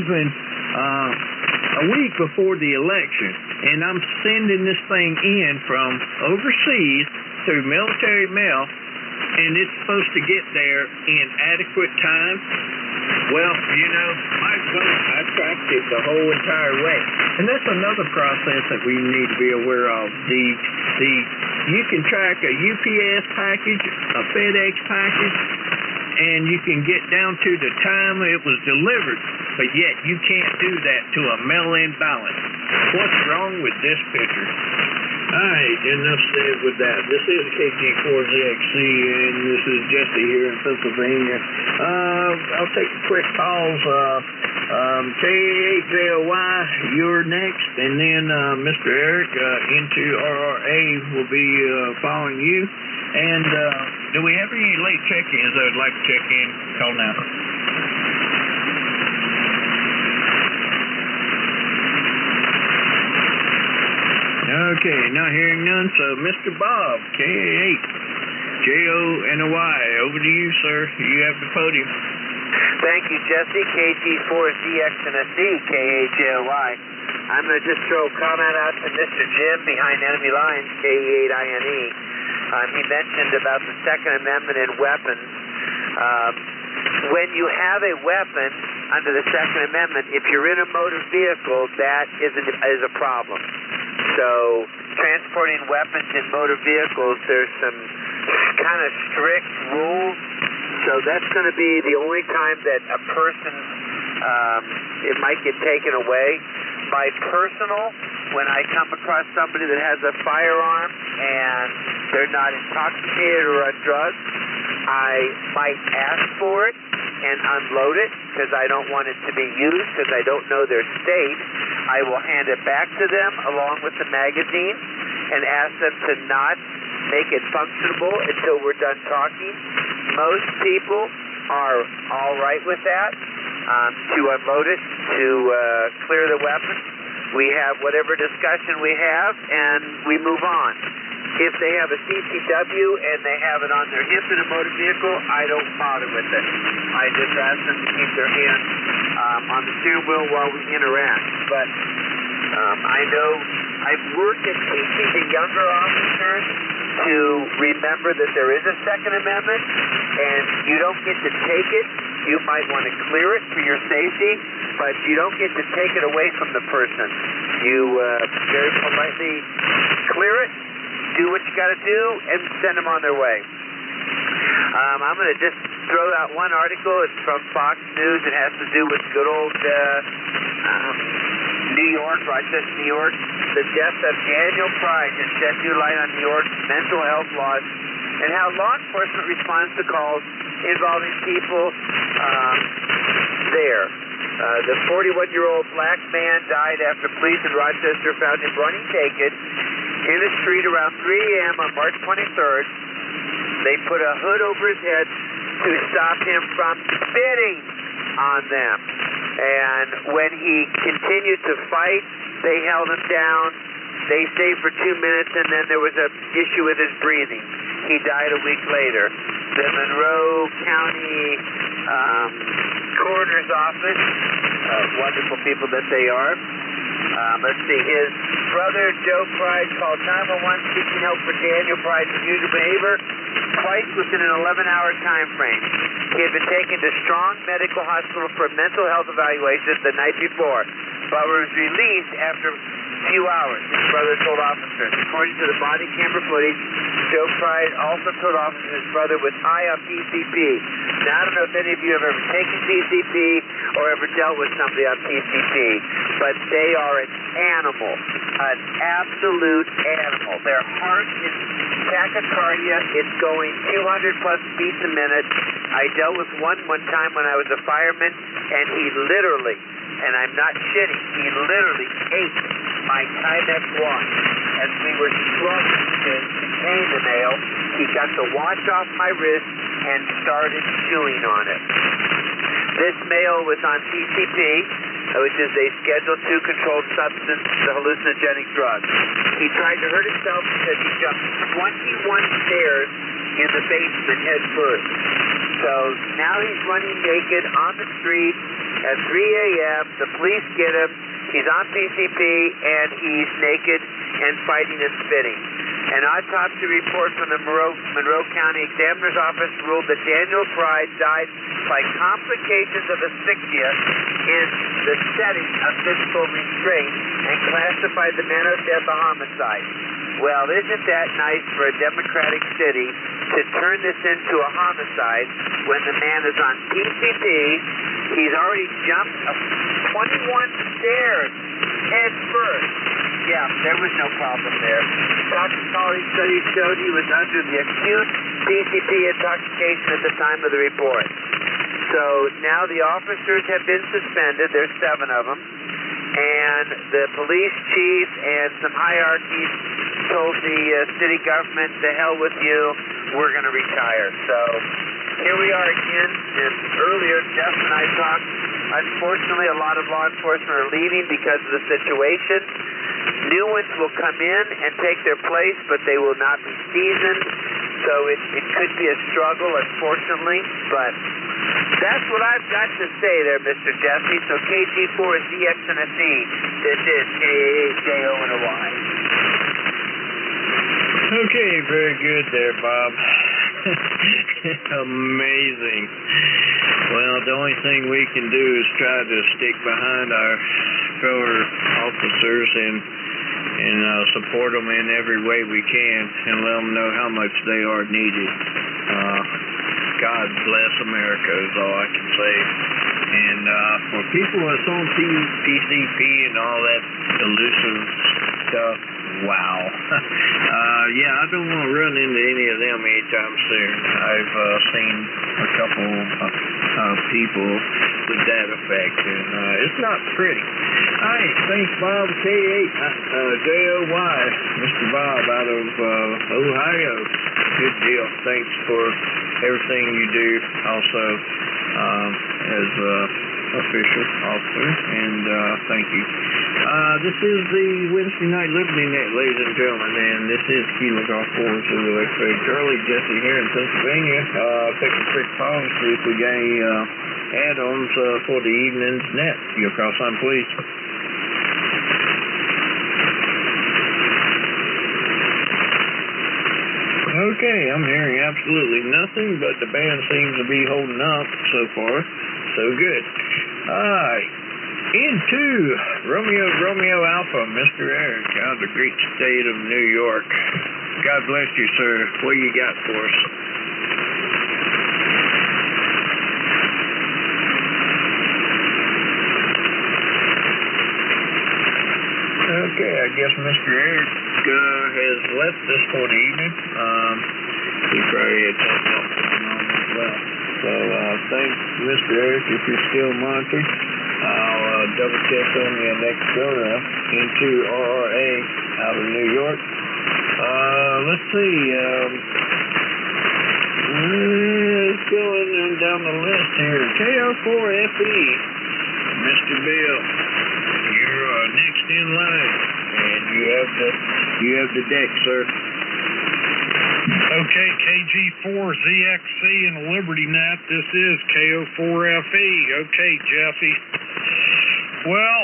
a week before the election, and I'm sending this thing in from overseas through military mail and it's supposed to get there in adequate time. Well, you know, I tracked it the whole entire way, and that's another process that we need to be aware of. You can track a UPS package, a FedEx package, and you can get down to the time it was delivered, but yet you can't do that to a mail-in ballot. What's wrong with this picture? All right, enough said with that. This is KG4ZXC, and this is Jesse here in Pennsylvania. I'll take a quick pause. K8JOY, you're next, and then Mr. Eric into RRA will be following you. And do we have any late check-ins that would like to check in? Call now. Okay, not hearing none, so Mr. Bob, K8, JONY, over to you, sir. You have the podium. Thank you, Jesse. KG4ZXNSC, K8JOY. I'm going to just throw a comment out to Mr. Jim behind enemy lines, K8INE. He mentioned about the Second Amendment in weapons. When you have a weapon under the Second Amendment, if you're in a motor vehicle, that is a problem. So transporting weapons in motor vehicles, there's some kind of strict rules. So that's going to be the only time that a person, it might get taken away. My personal, when I come across somebody that has a firearm and they're not intoxicated or on drugs, I might ask for it and unload it because I don't want it to be used because I don't know their state. I will hand it back to them along with the magazine and ask them to not make it functionable until we're done talking. Most people are all right with that, to unload it, to clear the weapon. We have whatever discussion we have, and we move on. If they have a CCW and they have it on their hip in a motor vehicle, I don't bother with it. I just ask them to keep their hand on the steering wheel while we interact. But I know I've worked at teaching the younger officers to remember that there is a Second Amendment, and you don't get to take it. You might want to clear it for your safety, but you don't get to take it away from the person. You very politely clear it, do what you got to do, and send them on their way. I'm going to just throw out one article. It's from Fox News. It has to do with good old New York, Rochester, New York. The death of Daniel Pride has shed new light on New York's mental health laws and how law enforcement responds to calls involving people there. The 41-year-old black man died after police in Rochester found him running naked in a street around 3 a.m. on March 23rd. They put a hood over his head to stop him from spitting on them. And when he continued to fight, they held him down. They stayed for 2 minutes, and then there was an issue with his breathing. He died a week later. The Monroe County Coroner's Office, wonderful people that they are. Let's see, his brother, Joe Pride, called 911 seeking help for Daniel Pride's unusual behavior twice within an 11-hour time frame. He had been taken to Strong Medical Hospital for a mental health evaluation the night before, but was released after a few hours, his brother told officers. According to the body camera footage, Joe Pride also told officers his brother was high on PCP. Now, I don't know if any of you have ever taken PCP or ever dealt with somebody on PCP, but they are an animal, an absolute animal. Their heart is tachycardia. It's going 200 plus beats a minute. I dealt with one time when I was a fireman, and he literally, and I'm not shitting, he literally ate my Timex watch. As we were struggling to contain the nail, he got the watch off my wrist and started chewing on it. This male was on PCP, which is a Schedule II controlled substance, the hallucinogenic drug. He tried to hurt himself because he jumped 21 stairs in the basement head first. So now he's running naked on the street at 3 a.m. The police get him. He's on PCP, and he's naked and fighting and spitting. An autopsy report from the Monroe County Examiner's Office ruled that Daniel Fry died by complications of asphyxia in the setting of physical restraint and classified the manner of death a homicide. Well, isn't that nice for a democratic city to turn this into a homicide when the man is on PCP? He's already jumped 21 stairs head first. Yeah, there was no problem there. Toxicology studies showed he was under the acute PCP intoxication at the time of the report. So now the officers have been suspended. There's 7 of them. And the police chief and some hierarchies told the city government, to hell with you, we're going to retire. So here we are again. And earlier, Jeff and I talked. Unfortunately, a lot of law enforcement are leaving because of the situation. New ones will come in and take their place, but they will not be seasoned. So it could be a struggle, unfortunately. But that's what I've got to say there, Mr. Jesse. So KG4 is ZX and a C. This is KAJO and a Y. Okay, very good there, Bob. Amazing. Well, the only thing we can do is try to stick behind our fellow officers and support them in every way we can and let them know how much they are needed. God bless America is all I can say. And for people that's on PCP and all that elusive stuff, wow. Yeah, I don't want to run into any of them anytime soon. I've seen a couple of people with that effect, and it's not pretty. All right, thanks, Bob. K8JOY, Mr. Bob out of Ohio. Good deal. Thanks for everything you do also as official officer, and thank you. This is the Wednesday Night Liberty Net, ladies and gentlemen, and this is Kilo Golf 4 Zulu X-Ray Charlie, Jesse here in Pennsylvania. Take a quick pause and see if we got any add-ons for the evening's net. Your call sign, please. Okay, I'm hearing absolutely nothing, but the band seems to be holding up so far. So good. All right. Into Romeo Alpha, Mr. Eric, out of the great state of New York. God bless you, sir. What you got for us? Okay, I guess Mr. Eric has left us for the evening. He probably had something else going on as well. So thanks, Mr. Eric, if you're still monitoring. I'll double check on you next door into RRA out of New York. Let's see. Let's go down the list here. KO4FE, Mr. Bill, you're next in line, and you have the deck, sir. Okay, KG4ZXC and Liberty Net, this is KO4FE. Okay, Jesse. Well,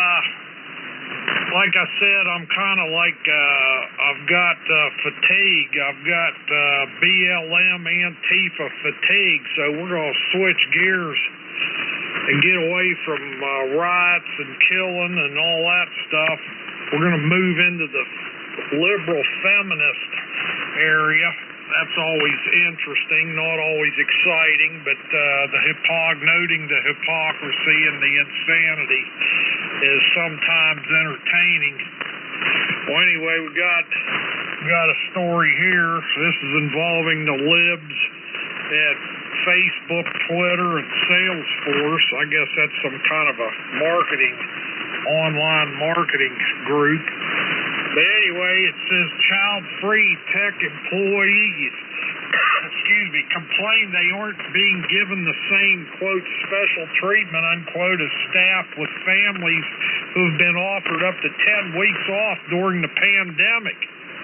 like I said, I'm kind of like, I've got fatigue. I've got BLM Antifa fatigue, so we're going to switch gears and get away from riots and killing and all that stuff. We're going to move into the liberal feminist area. That's always interesting, not always exciting, but noting the hypocrisy and the insanity is sometimes entertaining. Well, anyway, we got a story here. This is involving the libs at Facebook, Twitter, and Salesforce. I guess that's some kind of a online marketing group. But anyway, it says child-free tech employees, complain they aren't being given the same, quote, special treatment, unquote, as staff with families who've been offered up to 10 weeks off during the pandemic.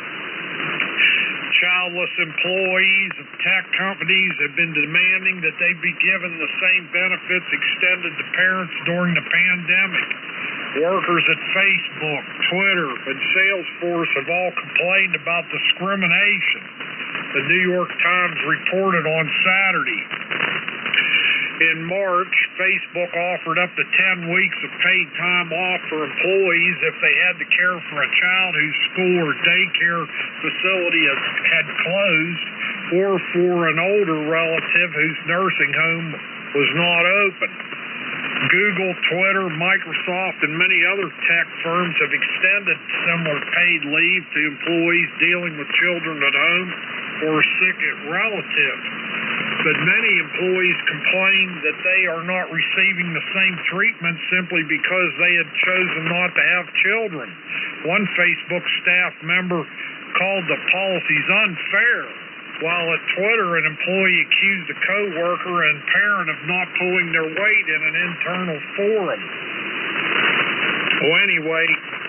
Childless employees of tech companies have been demanding that they be given the same benefits extended to parents during the pandemic. Workers at Facebook, Twitter, and Salesforce have all complained about discrimination. The New York Times reported on Saturday. In March, Facebook offered up to 10 weeks of paid time off for employees if they had to care for a child whose school or daycare facility had closed, or for an older relative whose nursing home was not open. Google, Twitter, Microsoft, and many other tech firms have extended similar paid leave to employees dealing with children at home or sick relatives. But many employees complain that they are not receiving the same treatment simply because they had chosen not to have children. One Facebook staff member called the policies unfair, while at Twitter an employee accused a coworker and parent of not pulling their weight in an internal forum. Well, anyway,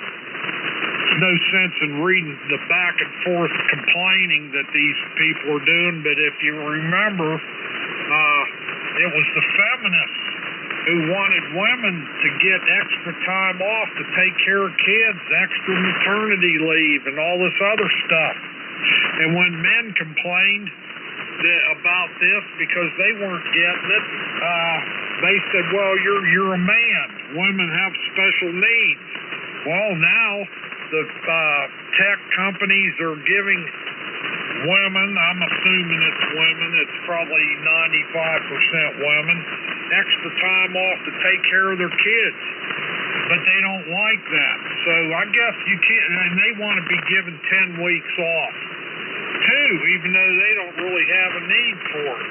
no sense in reading the back and forth complaining that these people are doing, but if you remember, it was the feminists who wanted women to get extra time off to take care of kids, extra maternity leave, and all this other stuff. And when men complained about this because they weren't getting it, they said, well, you're a man. Women have special needs. Well, now the tech companies are giving women, I'm assuming it's women, it's probably 95% women, extra time off to take care of their kids. But they don't like that. So I guess you can't, and they want to be given 10 weeks off, too, even though they don't really have a need for it.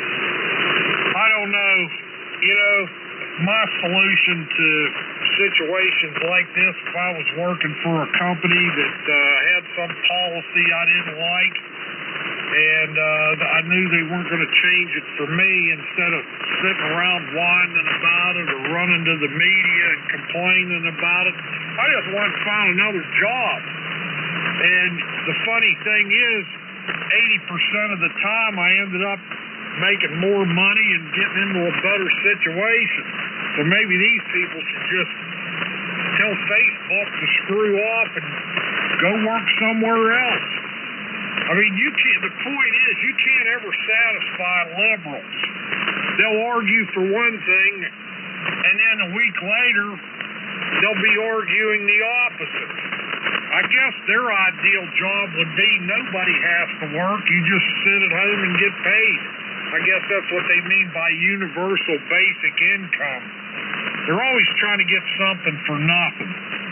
I don't know. You know, my solution to situations like this, if I was working for a company that had some policy I didn't like, and I knew they weren't going to change it for me, instead of sitting around whining about it or running to the media and complaining about it, I just wanted to find another job. And the funny thing is, 80% of the time I ended up making more money and getting into a better situation. So maybe these people should just tell Facebook to screw off and go work somewhere else. I mean, you can't, the point is, you can't ever satisfy liberals. They'll argue for one thing, and then a week later, they'll be arguing the opposite. I guess their ideal job would be nobody has to work, you just sit at home and get paid. I guess that's what they mean by universal basic income. They're always trying to get something for nothing.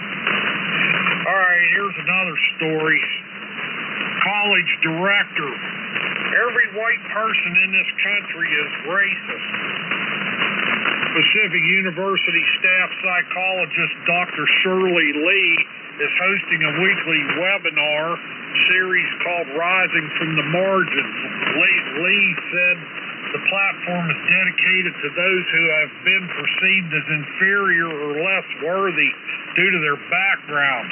All right, here's another story. College director. Every white person in this country is racist. Pacific University staff psychologist Dr. Shirley Lee is hosting a weekly webinar series called Rising from the Margins. Lee said the platform is dedicated to those who have been perceived as inferior or less worthy due to their background.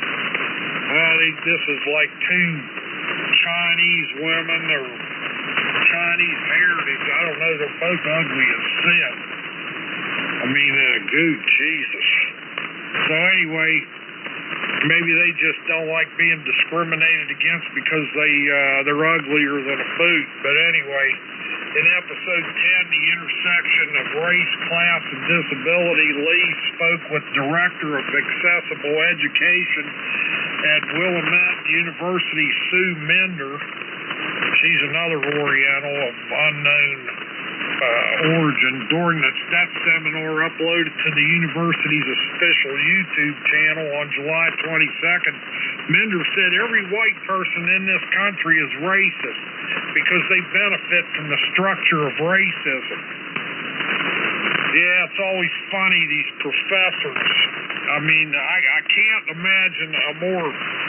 I think this is like two Chinese women or Chinese heritage. I don't know. They're both ugly as sin. I mean, Jesus. So anyway, maybe they just don't like being discriminated against because they're uglier than a boot. But anyway, in episode 10, the intersection of race, class, and disability, Lee spoke with Director of Accessible Education at Willamette University, Sue Mender. She's another Oriental of unknown origin. During that seminar uploaded to the university's official YouTube channel on July 22nd, Mender said every white person in this country is racist because they benefit from the structure of racism. Yeah, it's always funny, these professors. I mean, I can't imagine a more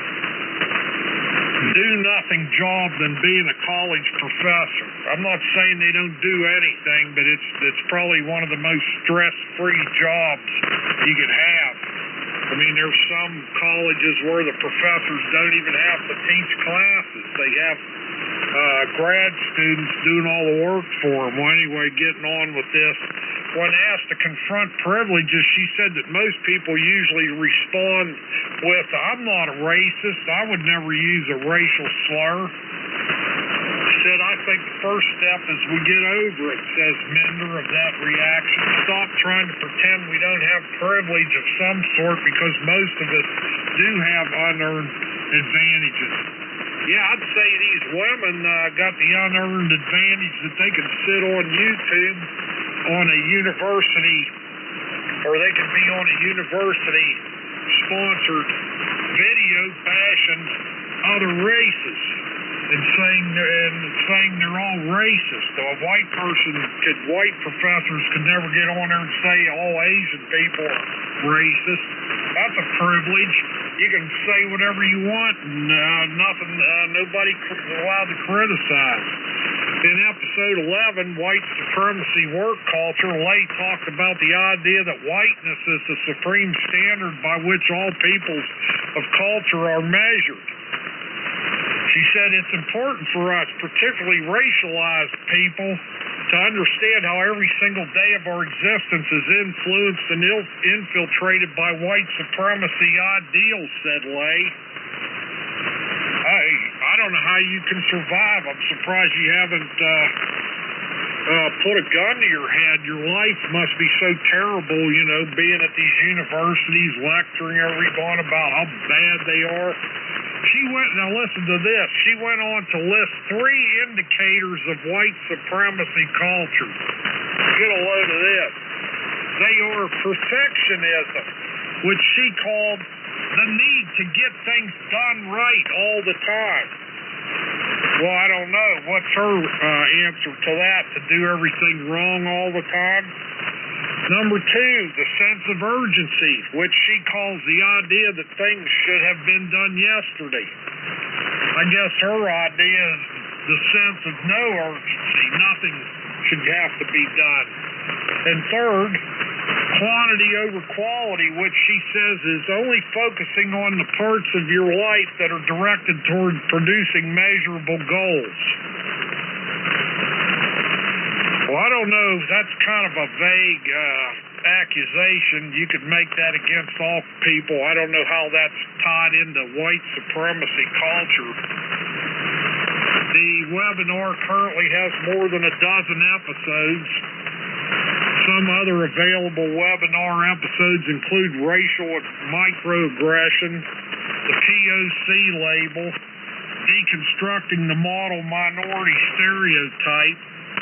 do-nothing job than being a college professor. I'm not saying they don't do anything, but it's probably one of the most stress-free jobs you could have. I mean, there's some colleges where the professors don't even have to teach classes. They have grad students doing all the work for them. Well, anyway, getting on with this, when asked to confront privileges, she said that most people usually respond with, I'm not a racist, I would never use a racial slur. Said, I think the first step is we get over it, says Mender of that reaction. Stop trying to pretend we don't have privilege of some sort, because most of us do have unearned advantages. Yeah, I'd say these women got the unearned advantage that they can sit on YouTube on a university, or they can be on a university-sponsored video bashing other races and saying they're all racist. White professors could never get on there and say all Asian people are racist. That's a privilege. You can say whatever you want, and nobody's allowed to criticize. In episode 11, White Supremacy Work Culture, Lay talked about the idea that whiteness is the supreme standard by which all peoples of culture are measured. She said it's important for us, particularly racialized people, to understand how every single day of our existence is influenced and infiltrated by white supremacy ideals, said Lay. I don't know how you can survive. I'm surprised you haven't put a gun to your head. Your life must be so terrible, being at these universities, lecturing everyone about how bad they are. Now listen to this. She went on to list 3 indicators of white supremacy culture. Get a load of this. They are perfectionism, which she called the need to get things done right all the time. Well, I don't know. What's her answer to that? To do everything wrong all the time? Number 2, the sense of urgency, which she calls the idea that things should have been done yesterday. I guess her idea is the sense of no urgency. Nothing should have to be done. And 3rd, quantity over quality, which she says is only focusing on the parts of your life that are directed toward producing measurable goals. Well, I don't know. That's kind of a vague accusation. You could make that against all people. I don't know how that's tied into white supremacy culture. The webinar currently has more than a dozen episodes. Some other available webinar episodes include racial microaggression, the POC label, deconstructing the model minority stereotype.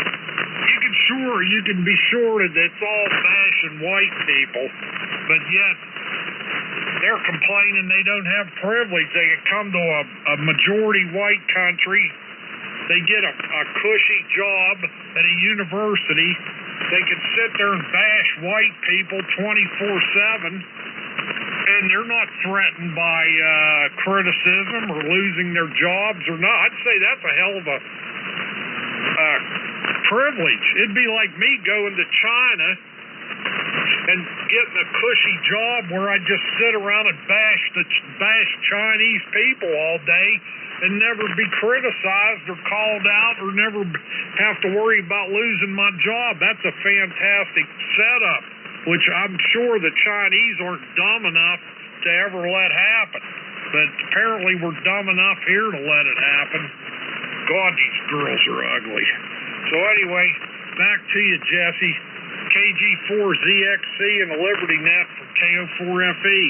You can be sure that it's all bashing white people, but yet they're complaining they don't have privilege. They can come to a majority white country, they get a cushy job at a university, they can sit there and bash white people 24/7, and they're not threatened by criticism or losing their jobs or not. I'd say that's a hell of a privilege. It'd be like me going to China and getting a cushy job where I just sit around and bash Chinese people all day and never be criticized or called out or never have to worry about losing my job. That's a fantastic setup, which I'm sure the Chinese aren't dumb enough to ever let happen. But apparently we're dumb enough here to let it happen. God, these girls are ugly. So anyway, back to you, Jesse. KG4ZXC and the Liberty Net from KO4FE.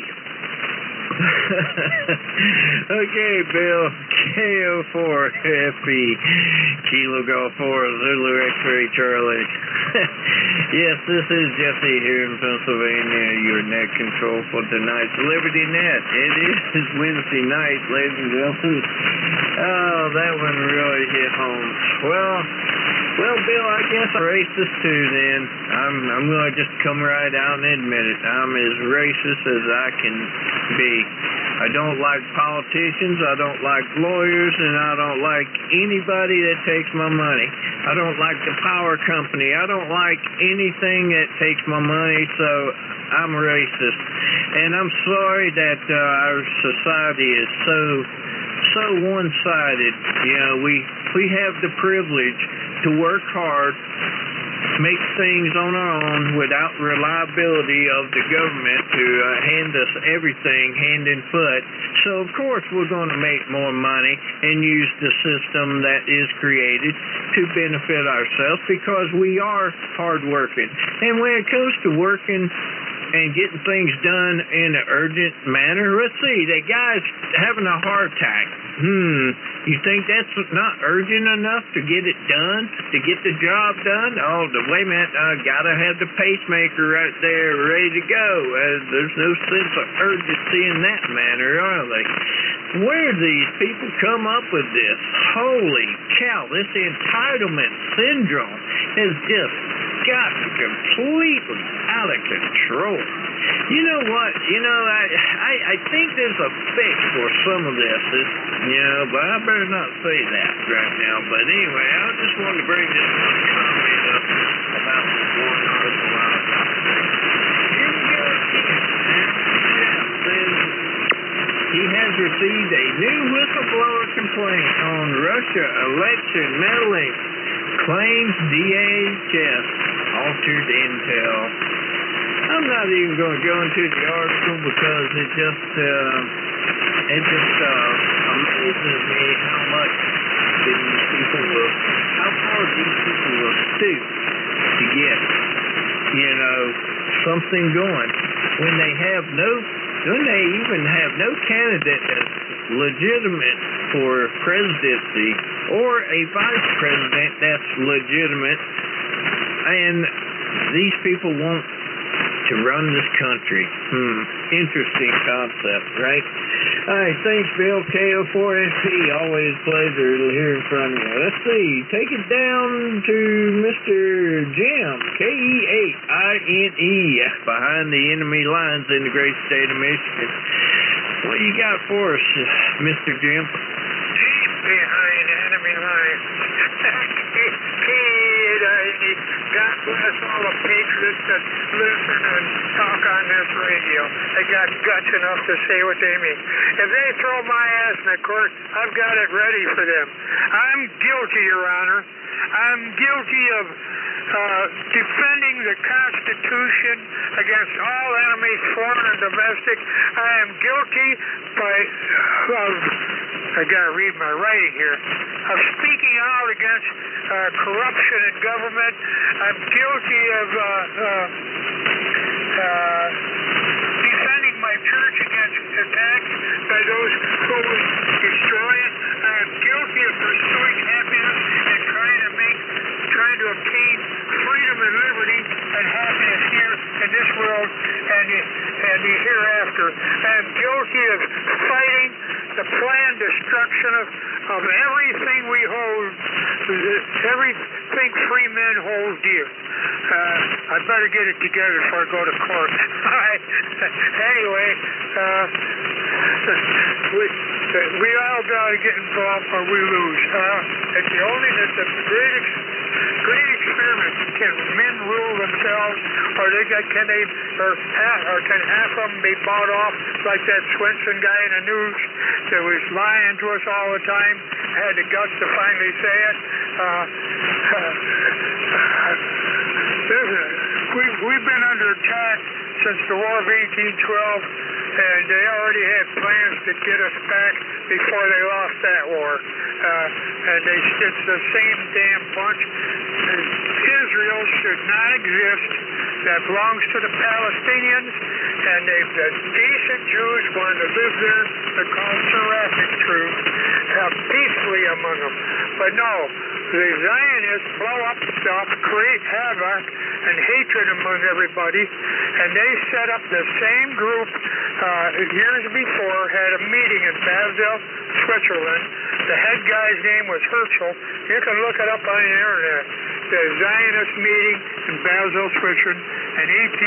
Okay, Bill. KO4FE. Kilo Golf 4 Zulu X-Ray Charlie. Yes, this is Jesse here in Pennsylvania, your net control for tonight's Liberty Net. It is Wednesday night, ladies and gentlemen. Oh, that one really hit home. Well, Bill, I guess I'm racist too then. I'm going to just come right out and admit it. I'm as racist as I can be. I don't like politicians, I don't like lawyers, and I don't like anybody that takes my money. I don't like the power company. I don't like anything that takes my money, so I'm racist. And I'm sorry that our society is so one-sided. You know, we have the privilege to work hard make things on our own without reliability of the government to hand us everything hand and foot. So, of course, we're going to make more money and use the system that is created to benefit ourselves because we are hardworking. And when it comes to working and getting things done in an urgent manner, let's see, that guy's having a heart attack. You think that's not urgent enough to get it done, to get the job done? Oh, wait a minute, gotta have the pacemaker right there ready to go. There's no sense of urgency in that manner, are they? Where do these people come up with this? Holy cow, this entitlement syndrome has just got completely out of control. You know what? I think there's a fix for some of this. But I better not say that right now. But anyway, I just wanted to bring this one comment up about this one article I was out there. Here we go again. Says he has received a new whistleblower complaint on Russia election meddling. Claims DHS altered intel. I'm not even going to go into the article because it just amazes me how far these people will stoop to get, something going when they even have no candidate that's legitimate for presidency or a vice president that's legitimate, and these people want to run this country. Interesting concept, right? All right, thanks, Bill. KO4SP, always a pleasure hearing from you. Let's see, take it down to Mr. Jim, K-E-8-I-N-E, behind the enemy lines in the great state of Michigan. What you got for us, Mr. Jim? Deep behind enemy lines. God bless all the patriots that listen and talk on this radio. They got guts enough to say what they mean. If they throw my ass in the court, I've got it ready for them. I'm guilty, Your Honor. I'm guilty of defending the Constitution against all enemies, foreign and domestic. I am guilty of I gotta read my writing here, of speaking out against corruption in government. I'm guilty of defending my church against attacks by those who would destroy it. I'm guilty of pursuing happiness and trying to obtain freedom and liberty and happiness here in this world and the hereafter. I'm guilty of fighting the planned destruction of everything we hold, everything free men hold dear. I better get it together before I go to court. All right. Anyway, we all got to get involved or we lose. It's a great experiment. Can men rule themselves, or can half of them be bought off like that Swenson guy in the news that was lying to us all the time? Had the guts to finally say it. We've been under attack since the War of 1812, and they already had plans to get us back before they lost that war. And it's the same damn bunch. Israel should not exist. That belongs to the Palestinians, and the decent Jews want to live there. They're called Seraphic Jews, peacefully among them. But no, the Zionists blow up stuff, create havoc and hatred among everybody, and they set up the same group years before, had a meeting in Basel, Switzerland. The head guy's name was Herzl. You can look it up on the internet. The Zionist meeting in Basel, Switzerland in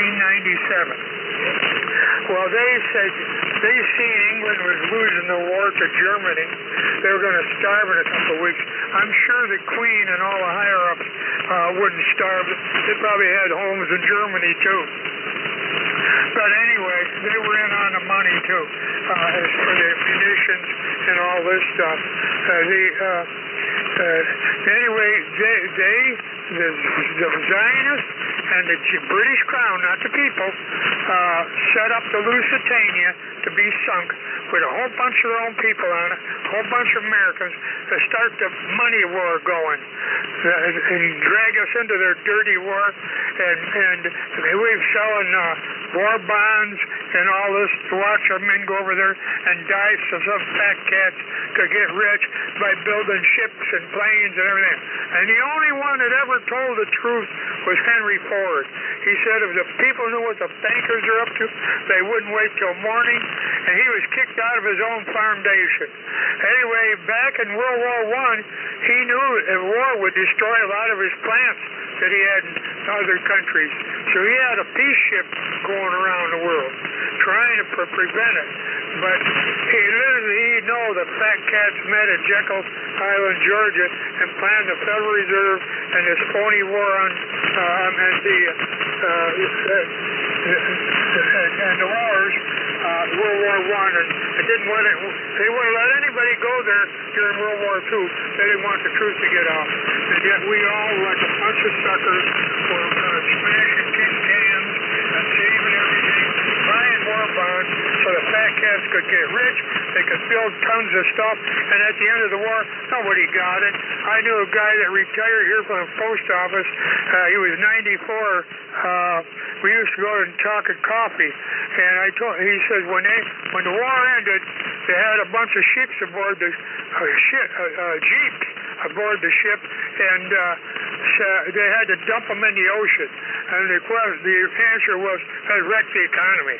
1897. Well, they said they seen England was losing the war to Germany. They were going to starve in a couple of weeks. I'm sure the Queen and all the higher-ups wouldn't starve. They probably had homes in Germany, too. But anyway, they were in on the money, too, as for the munitions and all this stuff. Anyway, they the Zionists and the British Crown, not the people, set up the Lusitania to be sunk with a whole bunch of their own people on it, a whole bunch of Americans, to start the money war going, and drag us into their dirty war, and we're selling war bonds and all this to watch our men go over there and die so some fat cats could get rich by building ships and planes and everything. And the only one that ever told the truth was Henry Ford. He said if the people knew what the bankers are up to, they wouldn't wait till morning, and he was kicked out of his own foundation. Anyway, back in World War I, he knew that war would destroy a lot of his plants that he had in other countries. So he had a peace ship going around the world, trying to prevent it. But he know the fat cats met at Jekyll Island, Georgia, and planned the Federal Reserve and this phony war on and the wars, World War I, and they wouldn't let anybody go there during World War II. They didn't want the truth to get out. And yet we all, like a bunch of suckers, were smashing tin cans and saving everything, buying war bonds so the fat cats could get rich. They could build tons of stuff, and at the end of the war, nobody got it. I knew a guy that retired here from the post office. He was 94. We used to go and talk at coffee, and he says when the war ended, they had a bunch of ships aboard the jeeps aboard the ship, and they had to dump them in the ocean. And the answer was, that wrecked the economy.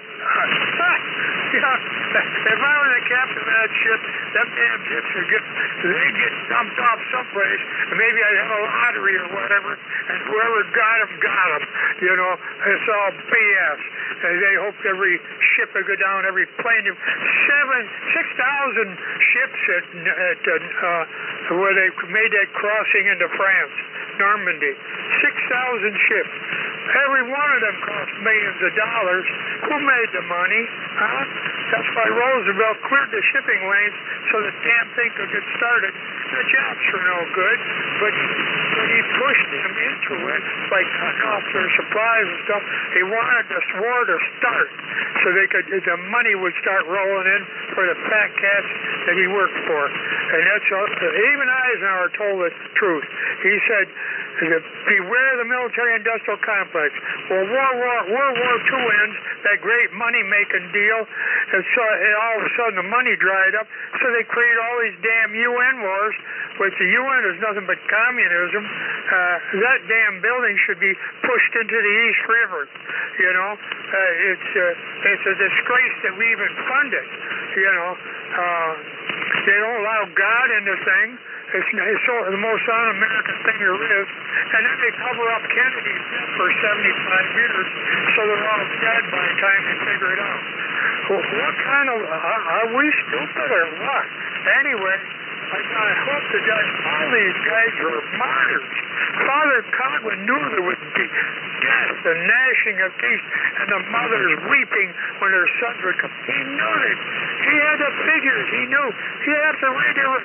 If I was the captain of that ship, them damn ships would get dumped off someplace, and maybe I'd have a lottery or whatever, and whoever got them. You know, it's all BS. They hoped every ship would go down, every plane. 6,000 ships at where they made that crossing into France, Normandy. 6,000 ships. Every one of them cost millions of dollars. Who made the money? Huh? That's why Roosevelt cleared the shipping lanes so the damn thing could get started. The jobs were no good, but he pushed them into it by cutting off their supplies and stuff. He wanted this war to start so the money would start rolling in for the fat cats that he worked for. And that's even Eisenhower told the truth. He said, beware the military-industrial complex. Well, World War II ends, that great money-making deal, and so all of a sudden the money dried up, so they created all these damn UN wars, which the UN is nothing but communism. That damn building should be pushed into the East River. You know, it's a disgrace that we even fund it. You know, they don't allow God in the thing. It's the most un-American thing there is. And then they cover up Kennedy for 75 years, so they're all dead by the time they figure it out. Well, what kind of... Are we stupid or what? Anyway, I hope to God all these guys were martyrs. Father Coughlin knew there would be death and gnashing of teeth and the mothers weeping when their sons would come. He knew it. He had the figures. He knew. He had to read the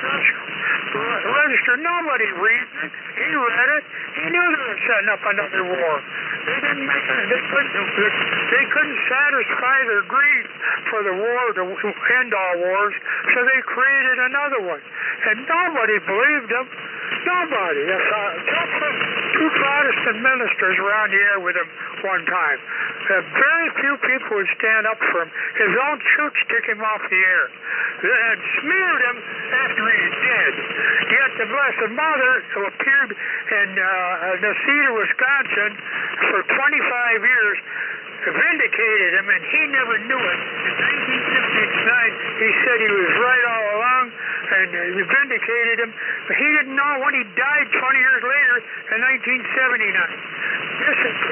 register. Nobody reads it. He read it. He knew they were setting up another war. They didn't make it. They couldn't satisfy their greed for the war to end all wars, so they created another one. And nobody believed them. Nobody. Two Protestant ministers were on the air with him one time. Very few people would stand up for him. His own church took him off the air and smeared him after he was dead. Yet the Blessed Mother, who appeared in Necedah, Wisconsin for 25 years, vindicated him, and he never knew it. In 1959, he said he was right all along, and he vindicated him. But he didn't know when he died 20 years later in 1979. This is,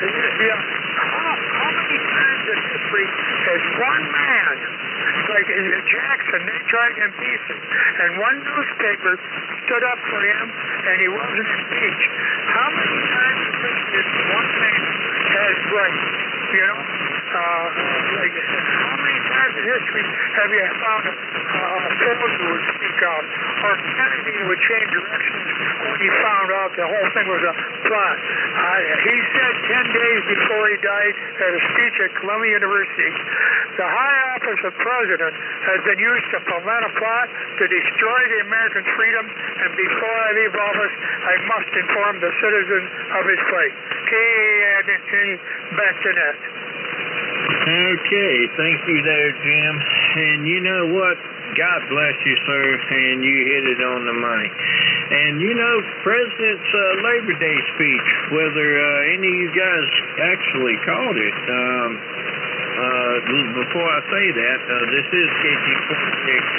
how many times in history has one man, like Jackson, they tried to impeach him, and one newspaper stood up for him, and he wasn't impeached? How many times in history has one man had right? You know, how many times in history have you found a soldier who would speak out? or Kennedy would change directions when he found out the whole thing was a plot. He said 10 days before he died at a speech at Columbia University, the high office of president has been used to foment a plot to destroy the American freedom, and before I leave office, I must inform the citizens of his plight. Back to Ned. Okay, thank you there, Jim. And you know what? God bless you, sir, and you hit it on the money. And you know, President's Labor Day speech, whether any of you guys actually caught it, before I say that, this is KG4JXC.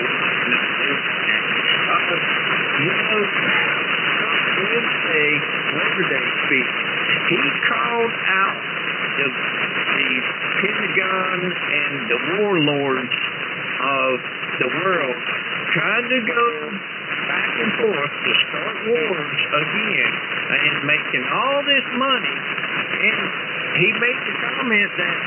You know, Wednesday Labor Day speech, he called out the Pentagon and the warlords of the world trying to go back and forth to start wars again and making all this money. And he made the comment that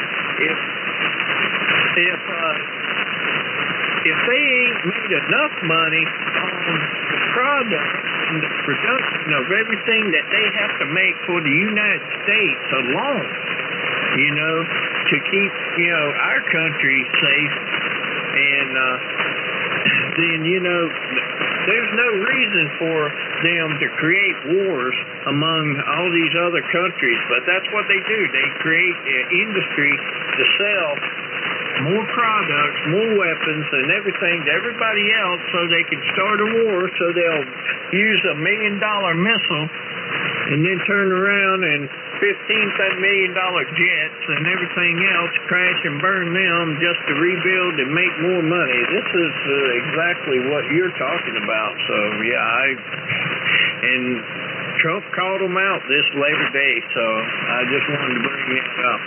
if they ain't made enough money on the product and the production of everything that they have to make for the United States alone, you know, to keep, you know, our country safe, and then, you know, there's no reason for them to create wars among all these other countries, but that's what they do. They create industry to sell more products, more weapons, and everything to everybody else so they can start a war, so they'll use $1 million missile and then turn around and $15 million jets and everything else, crash and burn them just to rebuild and make more money. This is exactly what you're talking about. So, yeah, and Trump called them out this Labor Day, so I just wanted to bring it up.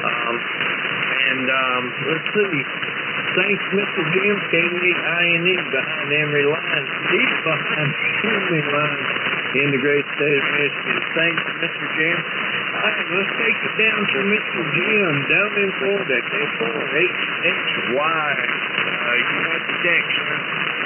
Let's see. Thanks, Mr. Jim K-I-N-E behind Emory Lines. He's behind Emory Lines in the great state of Michigan. Thanks, Mr. Jim. All right, let's take it down to Mr. Jim down in Florida, K4HXY. You got the deck, sir.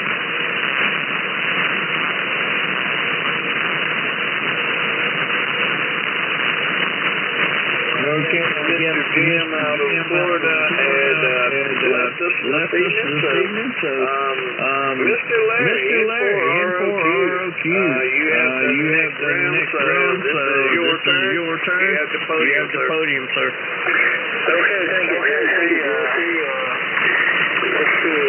Okay, Mr. Jim out of Florida had left us this evening, so Mr. Larry, in for ROQ, you have the next round, so this is your turn. You have the podium, sir. Okay, thank you, Casey. Let's see.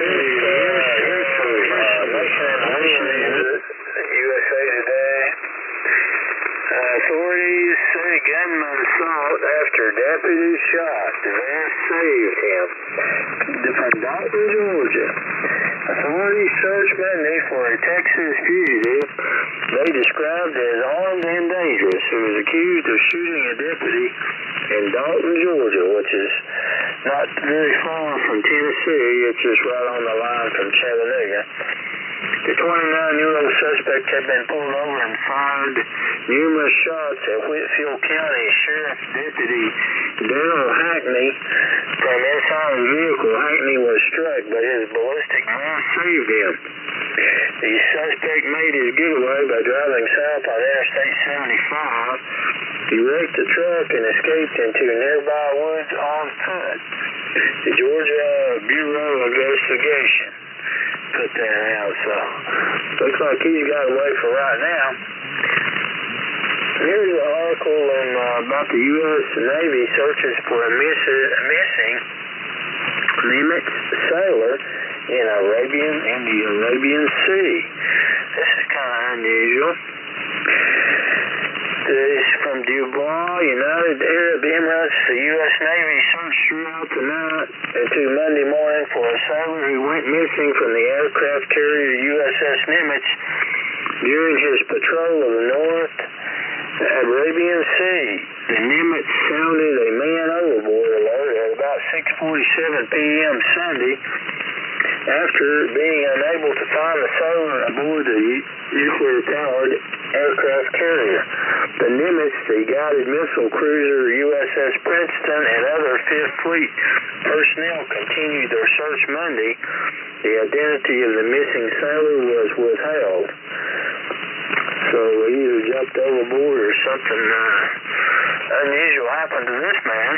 USA Today. Authorities say gunman assault after deputy shot. Van saved him. From Dalton, Georgia. Authorities searched Monday for a Texas fugitive they described as armed and dangerous who was accused of shooting a deputy in Dalton, Georgia, which is not very far from Tennessee. It's just right on the line from Chattanooga. The 29-year-old suspect had been pulled over and fired numerous shots at Whitfield County Sheriff Deputy Darrell Hackney from inside his vehicle. Hackney was struck, but his ballistic vest saved him. The suspect made his getaway by driving south on Interstate 75. He wrecked the truck and escaped into nearby woods on foot. The Georgia Bureau of Investigation put that out, so looks like he's got away for right now. Here's an article about the U.S. Navy searches for a missing Nimitz sailor in the Arabian Sea. This is kind of unusual. This is from Dubai, United Arab Emirates. The U.S. Navy searched throughout the night into Monday morning for a sailor who went missing from the aircraft carrier USS Nimitz during his patrol of the North Arabian Sea. The Nimitz sounded a man overboard alert at about 6:47 p.m. Sunday after being unable to find the sailor aboard the nuclear-powered aircraft carrier. The Nimitz, the guided missile cruiser USS Princeton, and other Fifth Fleet personnel continued their search Monday. The identity of the missing sailor something unusual happened to this man.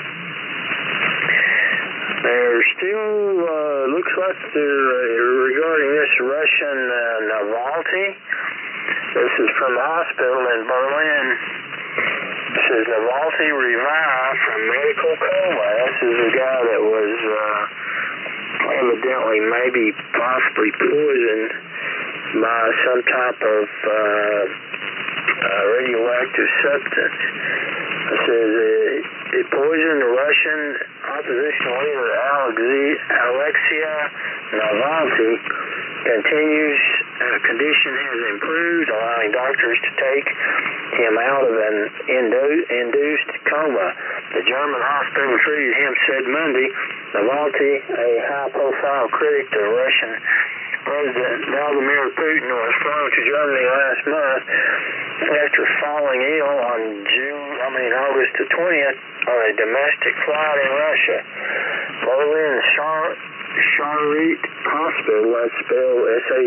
There still looks like regarding this Russian Navalny. This is from the hospital in Berlin. It says Navalny revived from medical coma. This is a guy that was evidently maybe possibly poisoned by some type of radioactive substance. It says it poisoned the Russian opposition leader Alexei Navalny. Condition has improved, allowing doctors to take him out of an induced coma. The German hospital treated him, said Monday. Navalny, a high-profile critic to Russian President Vladimir Putin, was flown to Germany last month after falling ill on August the 20th on a domestic flight in Russia. Berlin Charité Hospital, that's spelled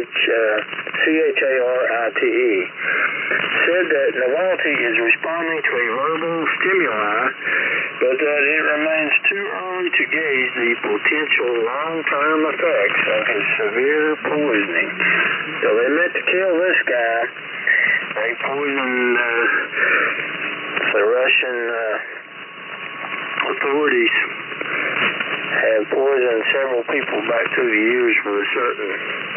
Charite, said that Navalny is responding to a verbal stimuli, but that it remains too early to gauge the potential long-term effects of his severe poisoning. So they meant to kill this guy. They poisoned the Russian authorities have poisoned several people back through the years with a certain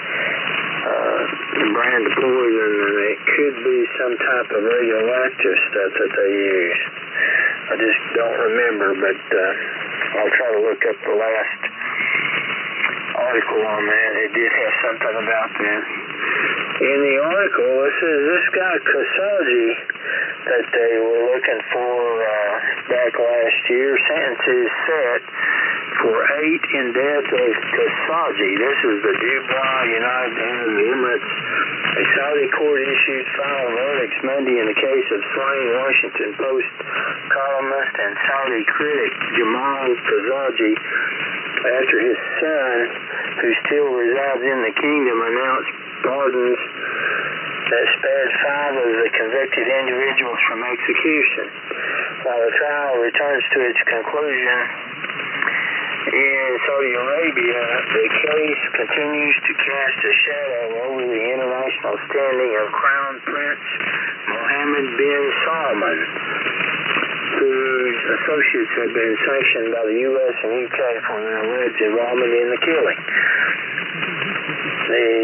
brand of poison, and it could be some type of radioactive stuff that they use. I just don't remember, but I'll try to look up the last article on that. It did have something about that. In the article, it says this guy Khashoggi that they were looking for back last year, sentences set for 8 in death of Khashoggi. This is the Dubai United Arab Emirates. A Saudi court issued final verdicts Monday in the case of slain Washington Post columnist and Saudi critic Jamal Khashoggi after his son, who still resides in the kingdom, announced pardons that spared 5 of the convicted individuals from execution. While the trial returns to its conclusion in Saudi Arabia, the case continues to cast a shadow over the international standing of Crown Prince Mohammed bin Salman, whose associates have been sanctioned by the U.S. and U.K. for their alleged involvement in the killing. The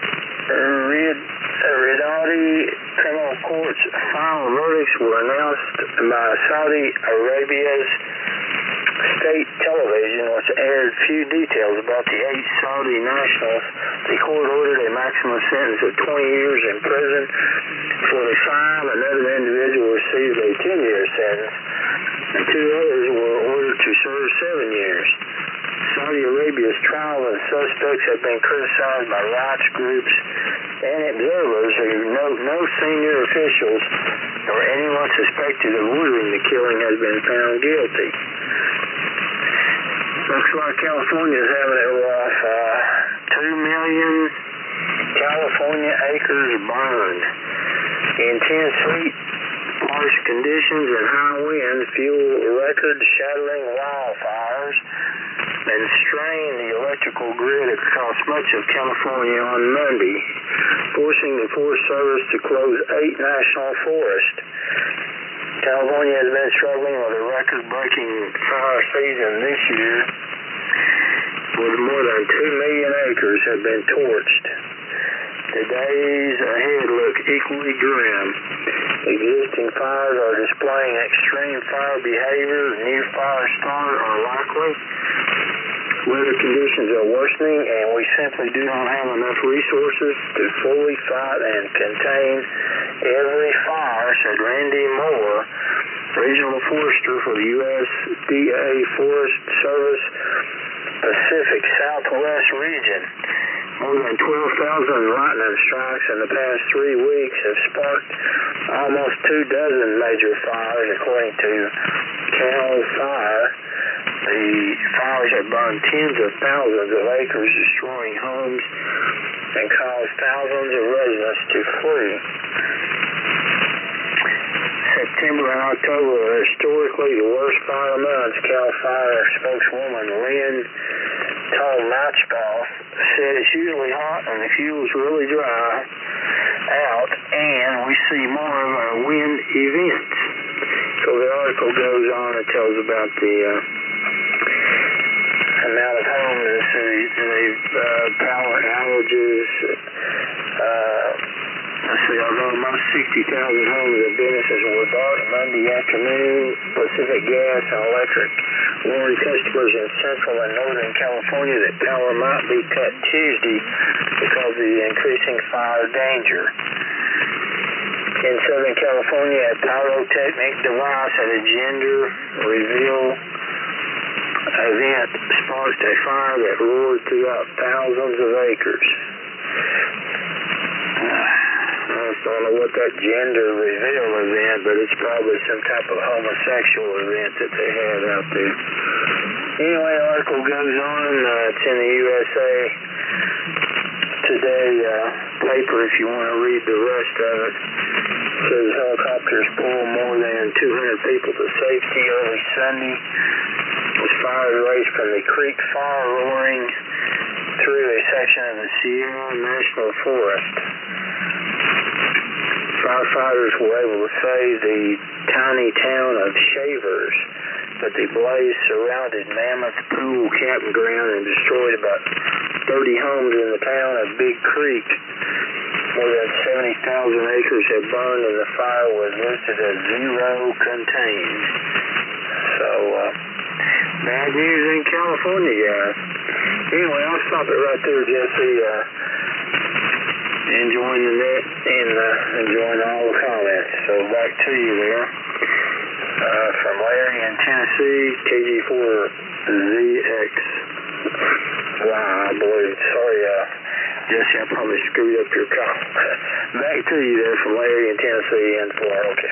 Riyadh criminal court's final verdicts were announced by Saudi Arabia's state television, which aired few details about the 8 Saudi nationals. The court ordered a maximum sentence of 20 years in prison for the 5. Another individual received a 10-year sentence, and 2 others were ordered to serve 7 years. Saudi Arabia's trial of suspects have been criticized by rights groups and observers who note no senior officials or anyone suspected of ordering the killing has been found guilty. Looks like California's having it rough. 2 million California acres burned. Intense heat, harsh conditions, and high winds fuel record-shattering wildfires and strained the electrical grid across much of California on Monday, forcing the Forest Service to close 8 national forests. California has been struggling with a record-breaking fire season this year, with more than 2 million acres have been torched. The days ahead look equally grim. Existing fires are displaying extreme fire behavior. New fires are likely. Weather conditions are worsening, and we simply do not have enough resources to fully fight and contain every fire, said Randy Moore, regional forester for the USDA Forest Service Pacific Southwest region. More than 12,000 lightning strikes in the past 3 weeks have sparked almost 24 major fires, according to Cal Fire. The fires have burned tens of thousands of acres, destroying homes and caused thousands of residents to flee. September and October are historically the worst fire months. CAL FIRE spokeswoman Lynn Tolmachkoff said it's usually hot and the fuel's really dry out, and we see more of our wind events. So the article goes on and tells about the amount of homes, power outages. Let's see, although most 60,000 homes and businesses were dark Monday afternoon, Pacific Gas and Electric warned customers in Central and Northern California that power might be cut Tuesday because of the increasing fire danger. In Southern California, a pyrotechnic device at a gender reveal event sparked a fire that roared throughout thousands of acres. I don't know what that gender reveal event, but it's probably some type of homosexual event that they had out there. Anyway, the article goes on. It's in the USA Today paper if you want to read the rest of it. It says helicopters pull more than 200 people to safety early Sunday as fires raged from the Creek Fire roaring through a section of the Sierra National Forest. Firefighters were able to save the tiny town of Shavers, but the blaze surrounded Mammoth Pool Campground and destroyed about 30 homes in the town of Big Creek. More than 70,000 acres had burned, and the fire was listed as zero contained. So, bad news in California, guys. Anyway, I'll stop it right there, Jesse. Enjoying the net and enjoying all the comments. So back to you there. From Larry in Tennessee, KG4ZX. Wow, I believe. Sorry, Jesse, I probably screwed up your call. Back to you there from Larry in Tennessee and Florida. Okay.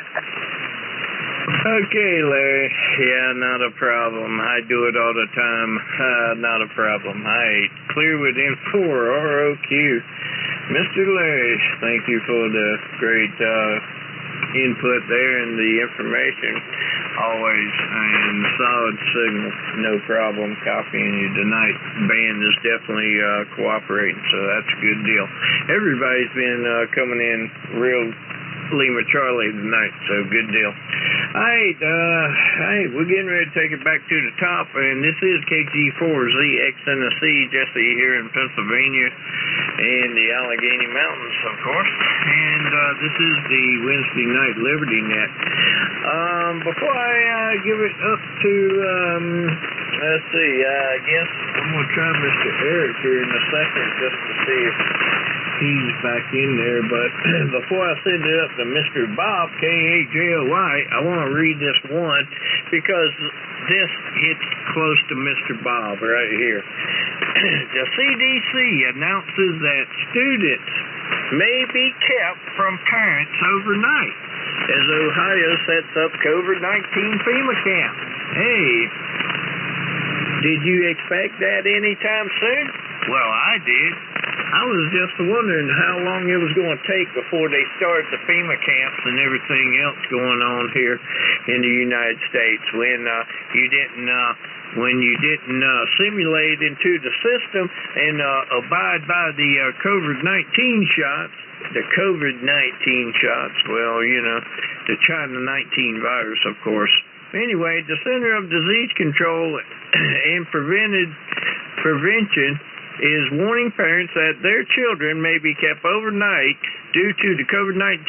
Okay, Larry. Yeah, not a problem. I do it all the time. Not a problem. I clear within 4 ROQ. Mr. Larry, thank you for the great input there and the information. Always, and solid signal. No problem copying you tonight. Band is definitely cooperating, so that's a good deal. Everybody's been coming in real Lima Charlie tonight, so good deal. Alright, we're getting ready to take it back to the top, and this is KG4ZX Tennessee, Jesse here in Pennsylvania, and the Allegheny Mountains, of course, and this is the Wednesday Night Liberty Net. Before I give it up to, let's see, I guess I'm going to try Mr. Eric here in a second just to see if he's back in there, but before I send it up to Mr. Bob, K-A-J-O-Y, I want to read this one because this hits close to Mr. Bob right here. The CDC announces that students may be kept from parents overnight as Ohio sets up COVID-19 FEMA camp. Hey, did you expect that anytime soon? Well, I did. I was just wondering how long it was going to take before they start the FEMA camps and everything else going on here in the United States when you didn't simulate into the system and abide by the COVID-19 shots. The COVID-19 shots, well, you know, the China 19 virus, of course. Anyway, the Center of Disease Control and Prevention is warning parents that their children may be kept overnight due to the COVID-19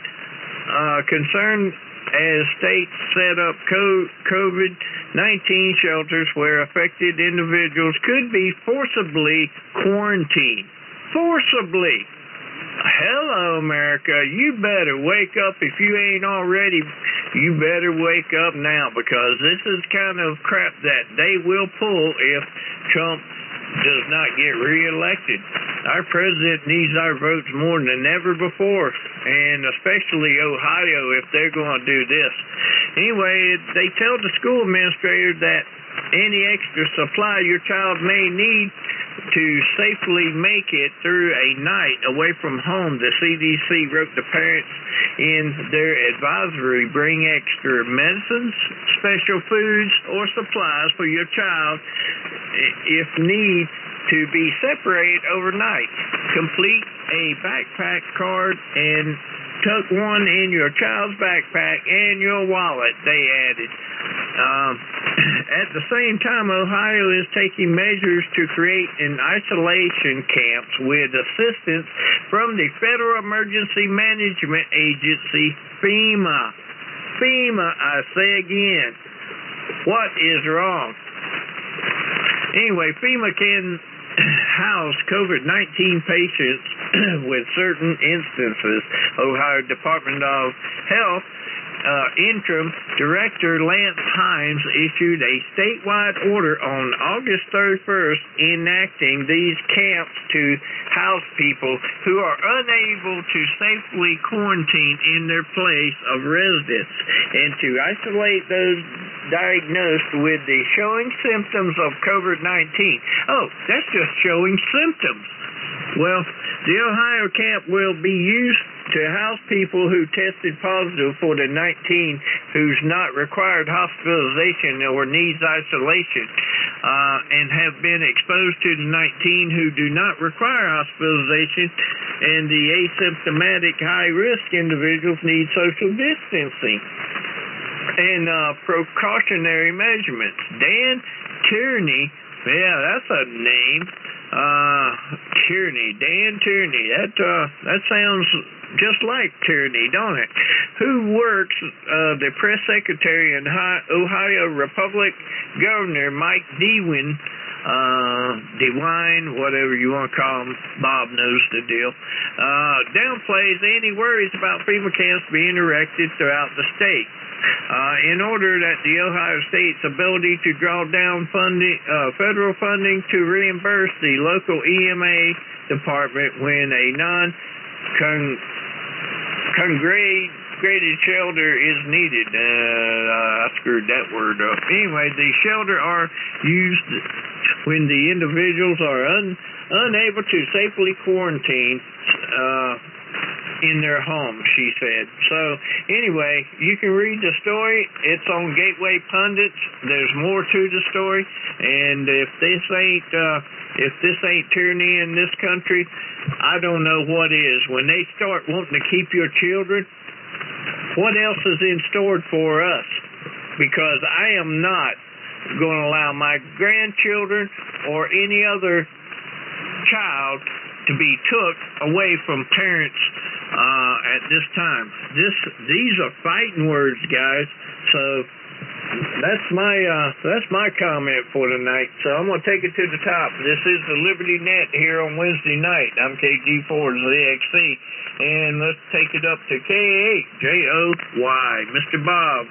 concern as states set up COVID-19 shelters where affected individuals could be forcibly quarantined. Forcibly! Hello, America. You better wake up if you ain't already. You better wake up now because this is kind of crap that they will pull if Trump does not get reelected. Our president needs our votes more than ever before, and especially Ohio if they're going to do this. Anyway, they tell the school administrator that any extra supply your child may need to safely make it through a night away from home, the CDC wrote the parents in their advisory, bring extra medicines, special foods, or supplies for your child if need to be separated overnight. Complete a backpack card and tuck one in your child's backpack and your wallet, they added. At the same time, Ohio is taking measures to create an isolation camps with assistance from the Federal Emergency Management Agency, FEMA. FEMA, I say again. What is wrong? Anyway, FEMA can house COVID-19 patients with certain instances. Ohio Department of Health interim director Lance Himes issued a statewide order on August 31st enacting these camps to house people who are unable to safely quarantine in their place of residence and to isolate those diagnosed with the showing symptoms of COVID-19. Oh, that's just showing symptoms. Well, the Ohio camp will be used to house people who tested positive for the 19 who's not required hospitalization or needs isolation and have been exposed to the 19 who do not require hospitalization, and the asymptomatic high-risk individuals need social distancing and precautionary measurements. Dan Tierney, yeah, that's a name. Tierney, Dan Tierney. That sounds just like Tierney, don't it? Who works the press secretary and Ohio Republic Governor Mike DeWine, whatever you want to call him, Bob knows the deal, downplays any worries about FEMA camps being erected throughout the state. In order that the Ohio State's ability to draw down funding, federal funding to reimburse the local EMA department when a non-congregated shelter is needed. I screwed that word up. Anyway, the shelter are used when the individuals are unable to safely quarantine in their home, she said. So anyway, you can read the story. It's on Gateway Pundits. There's more to the story, and if this ain't tyranny in this country, I don't know what is. When they start wanting to keep your children, what else is in store for us? Because I am not going to allow my grandchildren or any other child to be took away from parents at this time. These are fighting words, guys. So that's my comment for tonight. So I'm going to take it to the top. This is the Liberty Net here on Wednesday night. I'm KG4ZXC, and let's take it up to K8JOY. Mr. Bob.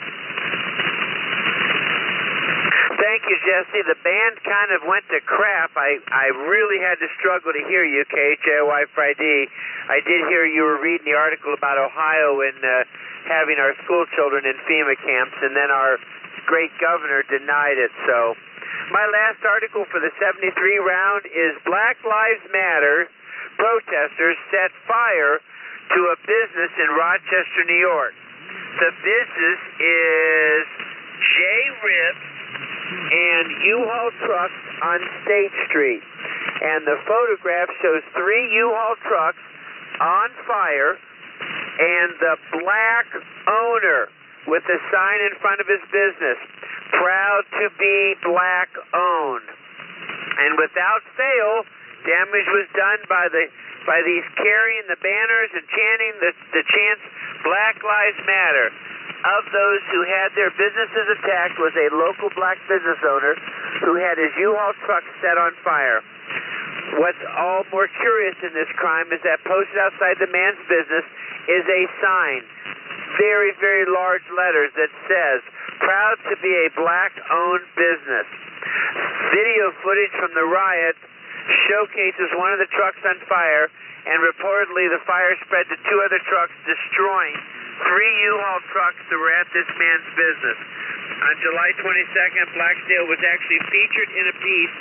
Thank you, Jesse. The band kind of went to crap. I really had to struggle to hear you, KJY Friday. I did hear you were reading the article about Ohio and having our school children in FEMA camps, and then our great governor denied it. So my last article for the 73 round is Black Lives Matter protesters set fire to a business in Rochester, New York. The business is J-Rib and U-Haul trucks on State Street. And the photograph shows 3 U-Haul trucks on fire and the black owner with a sign in front of his business, proud to be black owned. And without fail, damage was done by these carrying the banners and chanting the chants, Black Lives Matter. Of those who had their businesses attacked was a local black business owner who had his U-Haul truck set on fire. What's all more curious in this crime is that posted outside the man's business is a sign, very, very large letters, that says, proud to be a black-owned business. Video footage from the riot showcases one of the trucks on fire, and reportedly the fire spread to 2 other trucks, destroying 3 U-Haul trucks that were at this man's business. On July 22nd, Blacksdale was actually featured in a piece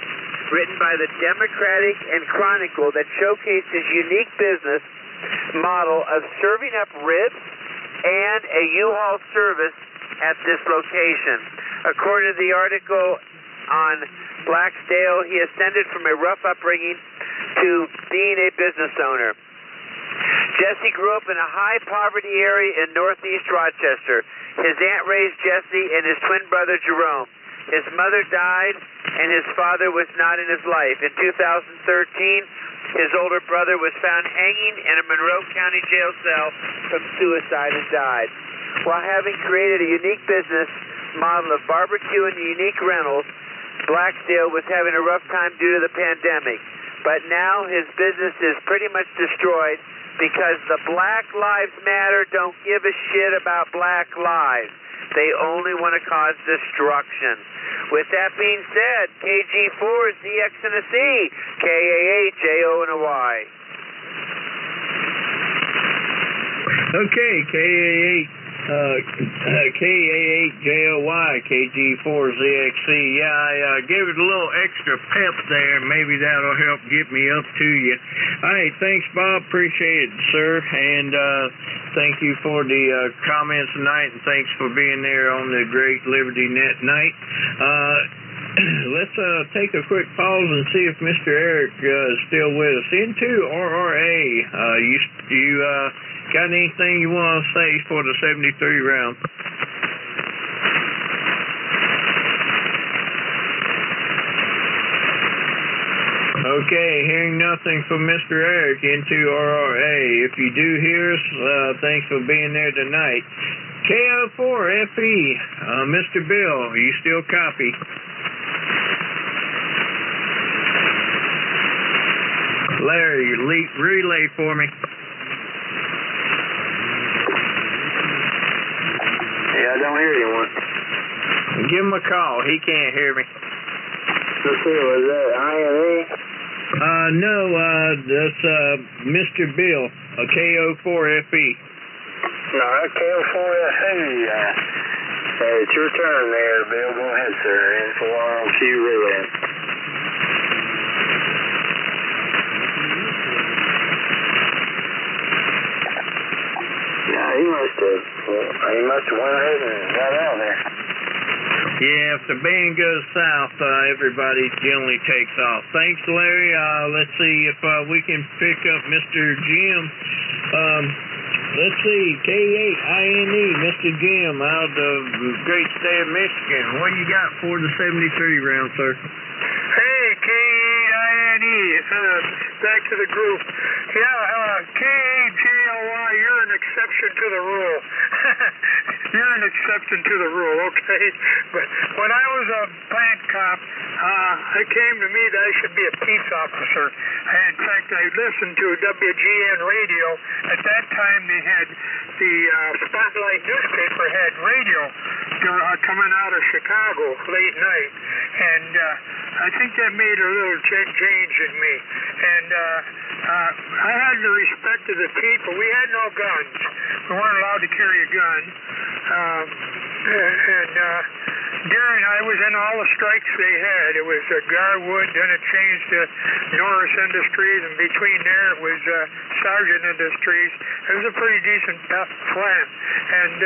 written by the Democratic and Chronicle that showcased his unique business model of serving up ribs and a U-Haul service at this location. According to the article on Blacksdale, he ascended from a rough upbringing to being a business owner. Jesse grew up in a high-poverty area in northeast Rochester. His aunt raised Jesse and his twin brother Jerome. His mother died, and his father was not in his life. In 2013, his older brother was found hanging in a Monroe County jail cell from suicide and died. While having created a unique business model of barbecue and unique rentals, Blacksdale was having a rough time due to the pandemic. But now his business is pretty much destroyed because the Black Lives Matter don't give a shit about black lives. They only want to cause destruction. With that being said, KG4 is the X and a C, KAA, JO and a Y. Okay, KAA8JOY, KG4ZXC. Yeah, I gave it a little extra pep there. Maybe that'll help get me up to you. All right, thanks, Bob. Appreciate it, sir. And thank you for the comments tonight, and thanks for being there on the Great Liberty Net night. Let's take a quick pause and see if Mr. Eric is still with us. Into RRA, you got anything you want to say for the 73 round? Okay, hearing nothing from Mr. Eric into RRA. If you do hear us, thanks for being there tonight. KO4FE, Mr. Bill, you still copy? Larry, relay for me. Yeah, I don't hear anyone. Give him a call. He can't hear me. Let's see, was that INA? No, that's Mr. Bill, KO4FE. No, KO4FE. It's your turn there, Bill. Go ahead, sir. Info RLQ relay. Yeah, he must have went ahead and got out there. Yeah, if the band goes south, everybody generally takes off. Thanks, Larry. Let's see if we can pick up Mr. Jim. Let's see, K8INE, Mr. Jim, out of the great state of Michigan. What do you got for the 73 round, sir? Hey, K8INE, back to the group. Yeah, KAJLY, you're an exception to the rule. You're an exception to the rule, okay? But when I was a plant cop, it came to me that I should be a peace officer. In fact, I listened to WGN radio. At that time, they had the Spotlight newspaper had radio coming out of Chicago late night. And I think that made a little change in me. And I had the respect of the people. We had no guns. We weren't allowed to carry a gun. During, I was in all the strikes they had. It was Garwood, then it changed to Norris Industries, and between there it was Sargent Industries. It was a pretty decent plant. And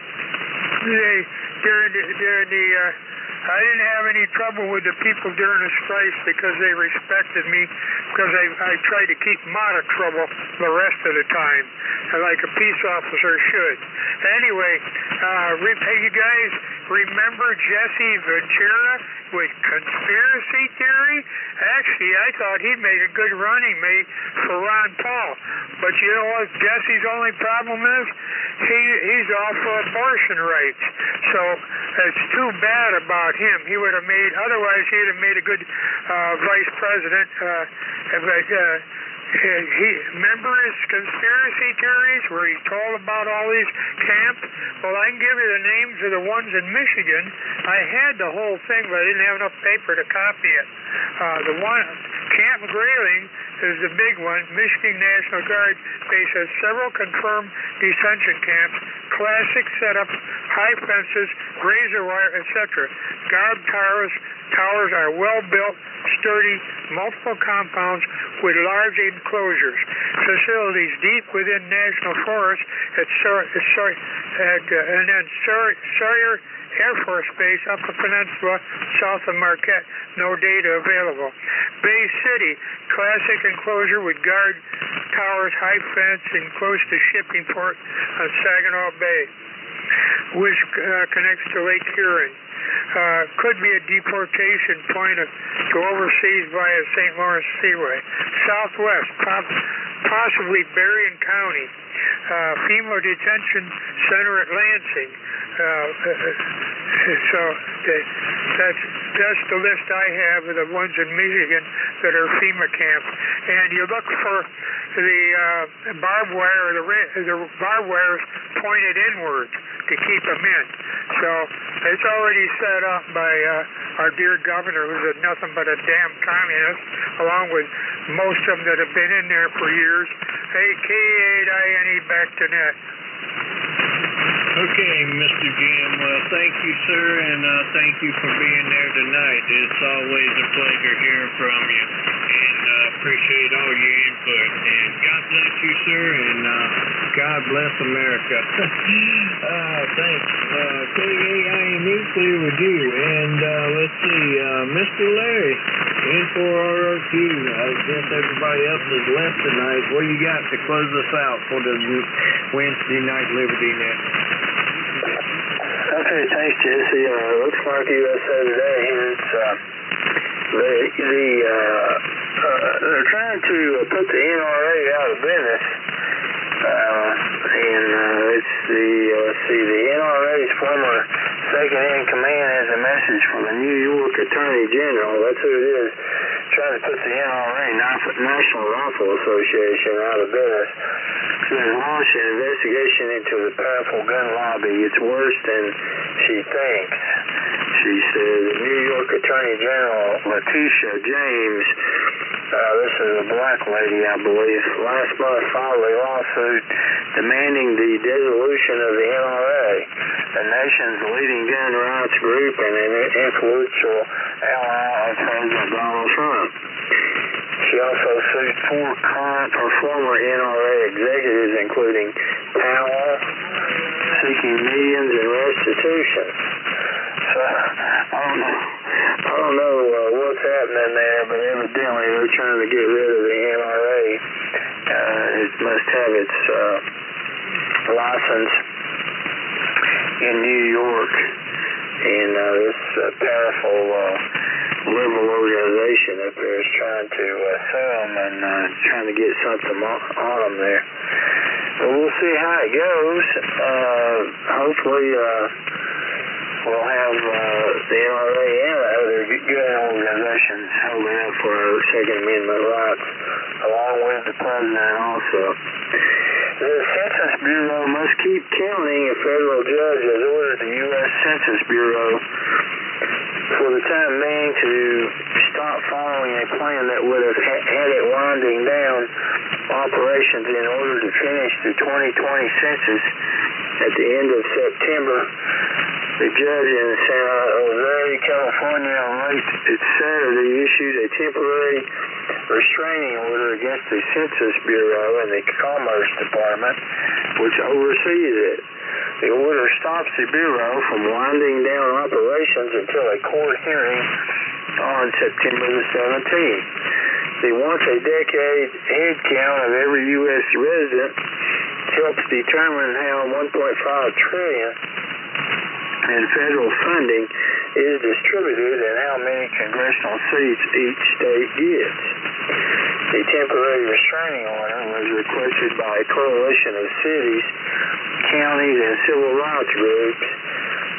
I didn't have any trouble with the people during the strikes because they respected me, because I tried to keep them out of trouble the rest of the time, like a peace officer should. Anyway, you guys remember Jesse Ventura with conspiracy theory? Actually, I thought he'd make a good running mate for Ron Paul. But you know what Jesse's only problem is? He's all for abortion rights. So it's too bad about him. He would have made, otherwise he'd have made a good vice president. Remember his conspiracy theories where he told about all these camps? Well, I can give you the names of the ones in Michigan. I had the whole thing, but I didn't have enough paper to copy it. The one, Camp Grayling is the big one. Michigan National Guard base has several confirmed detention camps, classic setup, high fences, razor wire, etc. Guard towers are well built, sturdy, multiple compounds with large enclosures. Facilities deep within national forests and then Sawyer Air Force Base, Upper Peninsula, south of Marquette. No data available. Bay City, classic enclosure with guard towers, high fence, and close to shipping port on Saginaw Bay, which connects to Lake Huron. Could be a deportation point to overseas via St. Lawrence Seaway. Southwest, possibly Berrien County. FEMA Detention Center at Lansing. So that's the list I have of the ones in Michigan that are FEMA camps. And you look for the barbed wire, or the barbed wires pointed inward to keep them in. So it's already set up by our dear governor, who's nothing but a damn communist, along with most of them that have been in there for years. Hey, K8INE, back to net. Okay, Mr. Jim. Well, thank you, sir, and thank you for being there tonight. It's always a pleasure hearing from you, and appreciate all your input. And God bless you, sir, and God bless America. Thanks. K8INE, clear with you. And let's see, Mr. Larry, in for RRQ. I guess everybody else is left tonight. What do you got to close us out for the Wednesday night Liberty Net? Okay, thanks, Jesse. Looks like USA Today here. It's they're trying to put the NRA out of business, and it's the NRA's former second-in-command has a message from the New York Attorney General. That's who it is. Trying to put the NRA, National Rifle Association, out of business. She has launched an investigation into the powerful gun lobby. It's worse than she thinks. She said the New York Attorney General, Letitia James, this is a black lady, I believe, last month filed a lawsuit demanding the dissolution of the NRA, the nation's leading gun rights group and an influential ally of President Donald Trump. She also sued 4 current or former NRA executives, including Powell, seeking millions in restitution. So, I don't know what's happening there, but evidently they're trying to get rid of the NRA. It must have its license in New York, and this powerful liberal organization up there is trying to sue them and trying to get something on them there. But we'll see how it goes. Hopefully we'll have the NRA and other good organizations holding up for our Second Amendment rights, along with the president also. The Census Bureau must keep counting. A federal judge has ordered the U.S. Census Bureau for the time being to stop following a plan that would have had it winding down operations in order to finish the 2020 census at the end of September. The judge in San Jose, California, on late Saturday issued a temporary restraining order against the Census Bureau and the Commerce Department, which oversees it. The order stops the Bureau from winding down operations until a court hearing on September the 17th. The once-a-decade head count of every U.S. resident helps determine how $1.5 trillion in federal funding is distributed and how many congressional seats each state gets. The temporary restraining order was requested by a coalition of cities, counties, and civil rights groups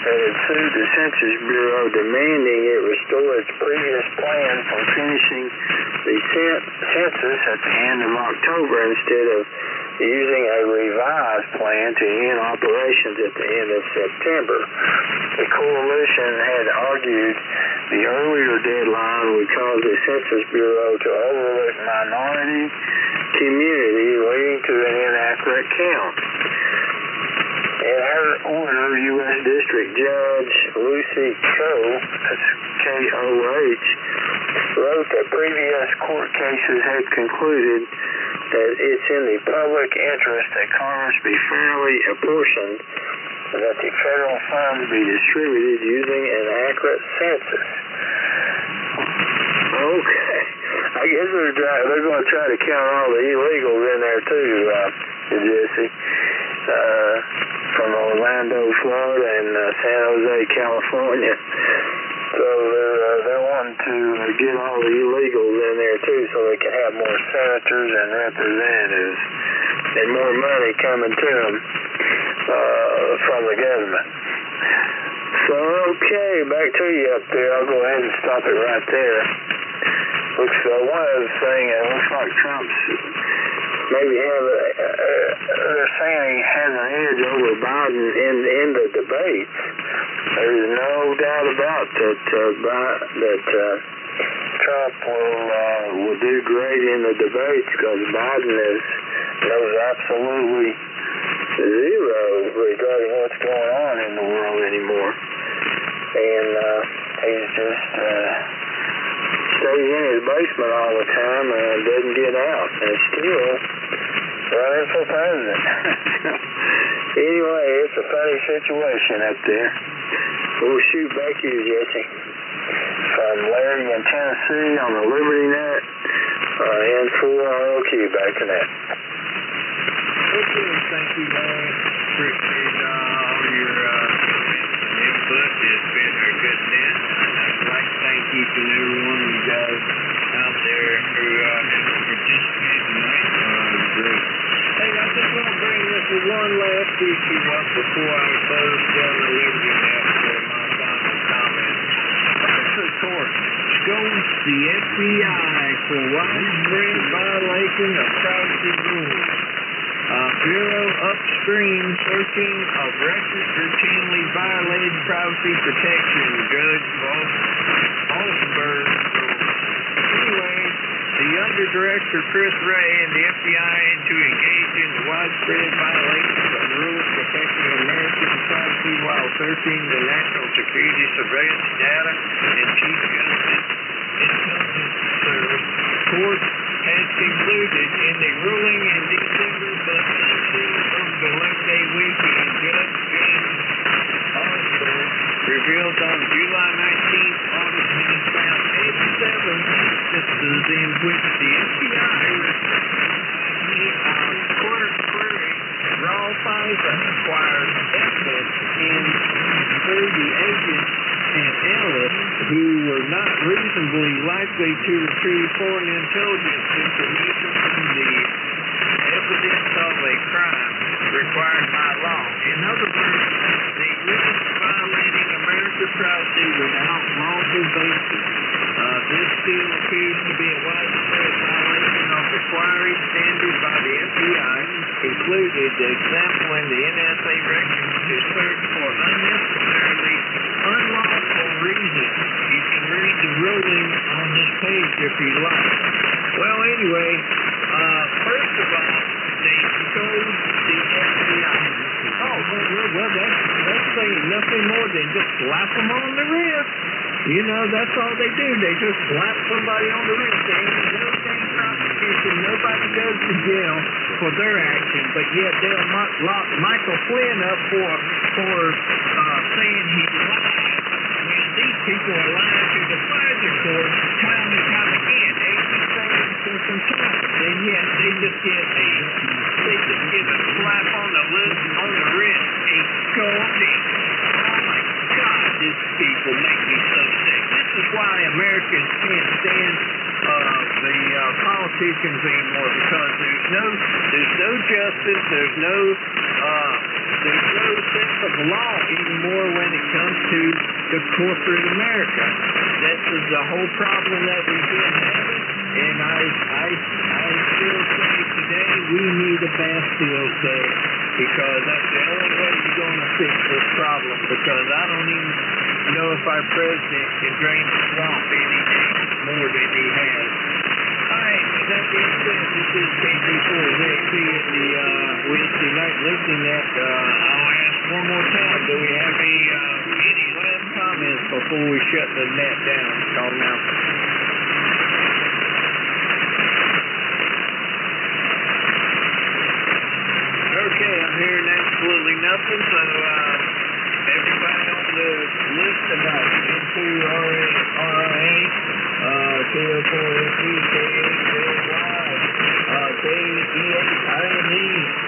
that had sued the Census Bureau demanding it restore its previous plan for finishing the census at the end of October instead of using a revised plan to end operations at the end of September. The coalition had argued the earlier deadline would cause the Census Bureau to overlook minority community, leading to an inaccurate count. In her order, U.S. District Judge Lucy Koh, that's K-O-H, wrote that previous court cases had concluded that it's in the public interest that Congress be fairly apportioned and that the federal funds be distributed using an accurate census. Okay. I guess they're going to try to count all the illegals in there too, Jesse. From Orlando, Florida, and San Jose, California. So they're wanting to get all the illegals in there too, so they can have more senators and representatives and more money coming to them from the government. So okay, back to you up there. I'll go ahead and stop it right there. Looks one other thing. It looks like Trump's maybe they're saying he has an edge over Biden in the debates. There's no doubt about that Trump will do great in the debates because Biden knows absolutely zero regarding what's going on in the world anymore. And he's just stays in his basement all the time and doesn't get out, and still running for president. Anyway, it's a funny situation up there. We'll shoot back to you, Jesse. From Larry in Tennessee on the Liberty Net and full ROQ back to that. Okay, thank you, Larry. Appreciate all your comments and input. It's been a good net. I'd like to thank each and every one of you guys out there who have participated tonight. Great. Hey, I just want to bring this one last issue up before I close down the Liberty Net for my final comments. The court scolds the FBI for widespread violation of privacy rules. Bureau upstream searching of records routinely violated privacy protection. Judge Alsberg rules. Anyway, the Underdirector Chris Wray and the FBI into engage in widespread violations of rules protecting American privacy while searching the national security surveillance data and Chief Justice Intelligence Service. Court has concluded in the ruling in December that the Labor Day weekend, Judge James Alsberg revealed on July 19th audit has found 87 instances in which the FBI query raw FISA acquired evidence through the agents and analysts who were not reasonably likely to retrieve foreign intelligence information from the evidence of a crime required by law. In other words, the risk of violating American privacy without lawful basis. This still appears to be a widespread violation of the query standard by the FBI, included exampling the NSA records to search for unnecessarily unlawful reasons. You can read the ruling on this page if you like. Well, anyway, first of all, they told the FBI, well, that's saying nothing more than just slap them on the wrist. You know, that's all they do. They just slap somebody on the wrist. There ain't no state prosecution. Nobody goes to jail for their action, but yet they'll lock Michael Flynn up for saying he lied. When these people are lying to the FISA court time and time again, they keep saying for some time, and yet they just get a slap on the wrist, a scolding. Oh my God, these people make me so sick. This is why Americans can't stand the politicians anymore, because there's no justice, there's no there's no sense of law anymore when it comes to the corporate America. This is the whole problem that we've been having, and I still say today we need a Bastille sale, because that's the only way you're going to fix this problem, because I don't even know if our president can drain the swamp any day more than he has. Alright, that being said, this is KC4ZXC at the Wednesday night listening net. I'll ask one more time, do we have any last comments before we shut the net down? Call now. Okay, I'm hearing absolutely nothing, so everybody on the list tonight, into RRA, KO4SE, K8JY, KE8IME,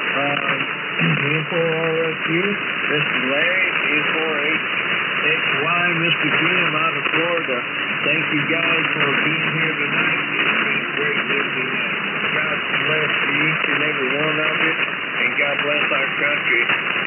N4RFU, Mr. Larry, N4HXY, Mr. Jim out of Florida. Thank you guys for being here tonight. It's been great listening. God bless each and every one of you, and God bless our country.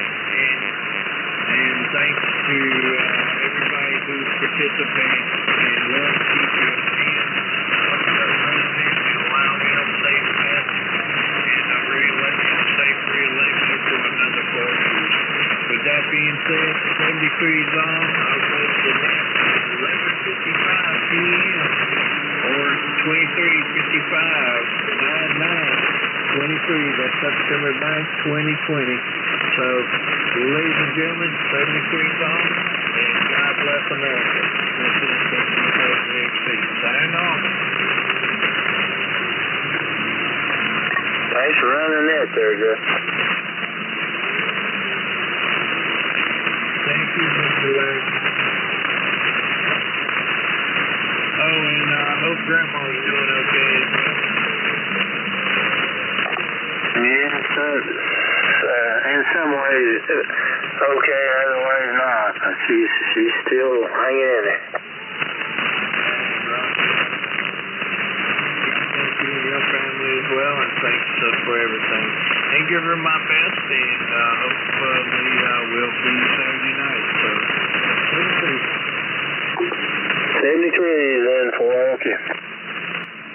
And thanks to everybody who's participating, and Lord keep you and allow him safe passage, and safe re-election to another 4 years. With that being said, 73's on. I'll close the net at 11:55 p.m. or 23:55, 9/9/23. That's September 9th, 2020. So, ladies and gentlemen, 73's on, and God bless America. This is KC4ZXC. Sign off. Thanks for running that there, Jeff. Thank you, Mr. Larry. Oh, and I hope Grandma's doing okay as well. Yeah, so, in some ways, okay, other ways not. She's still hanging in there. Thank you and your family as well, and thanks for everything. And give her my best, and hopefully we'll see you Saturday night. So, 73. 73 is in for okay.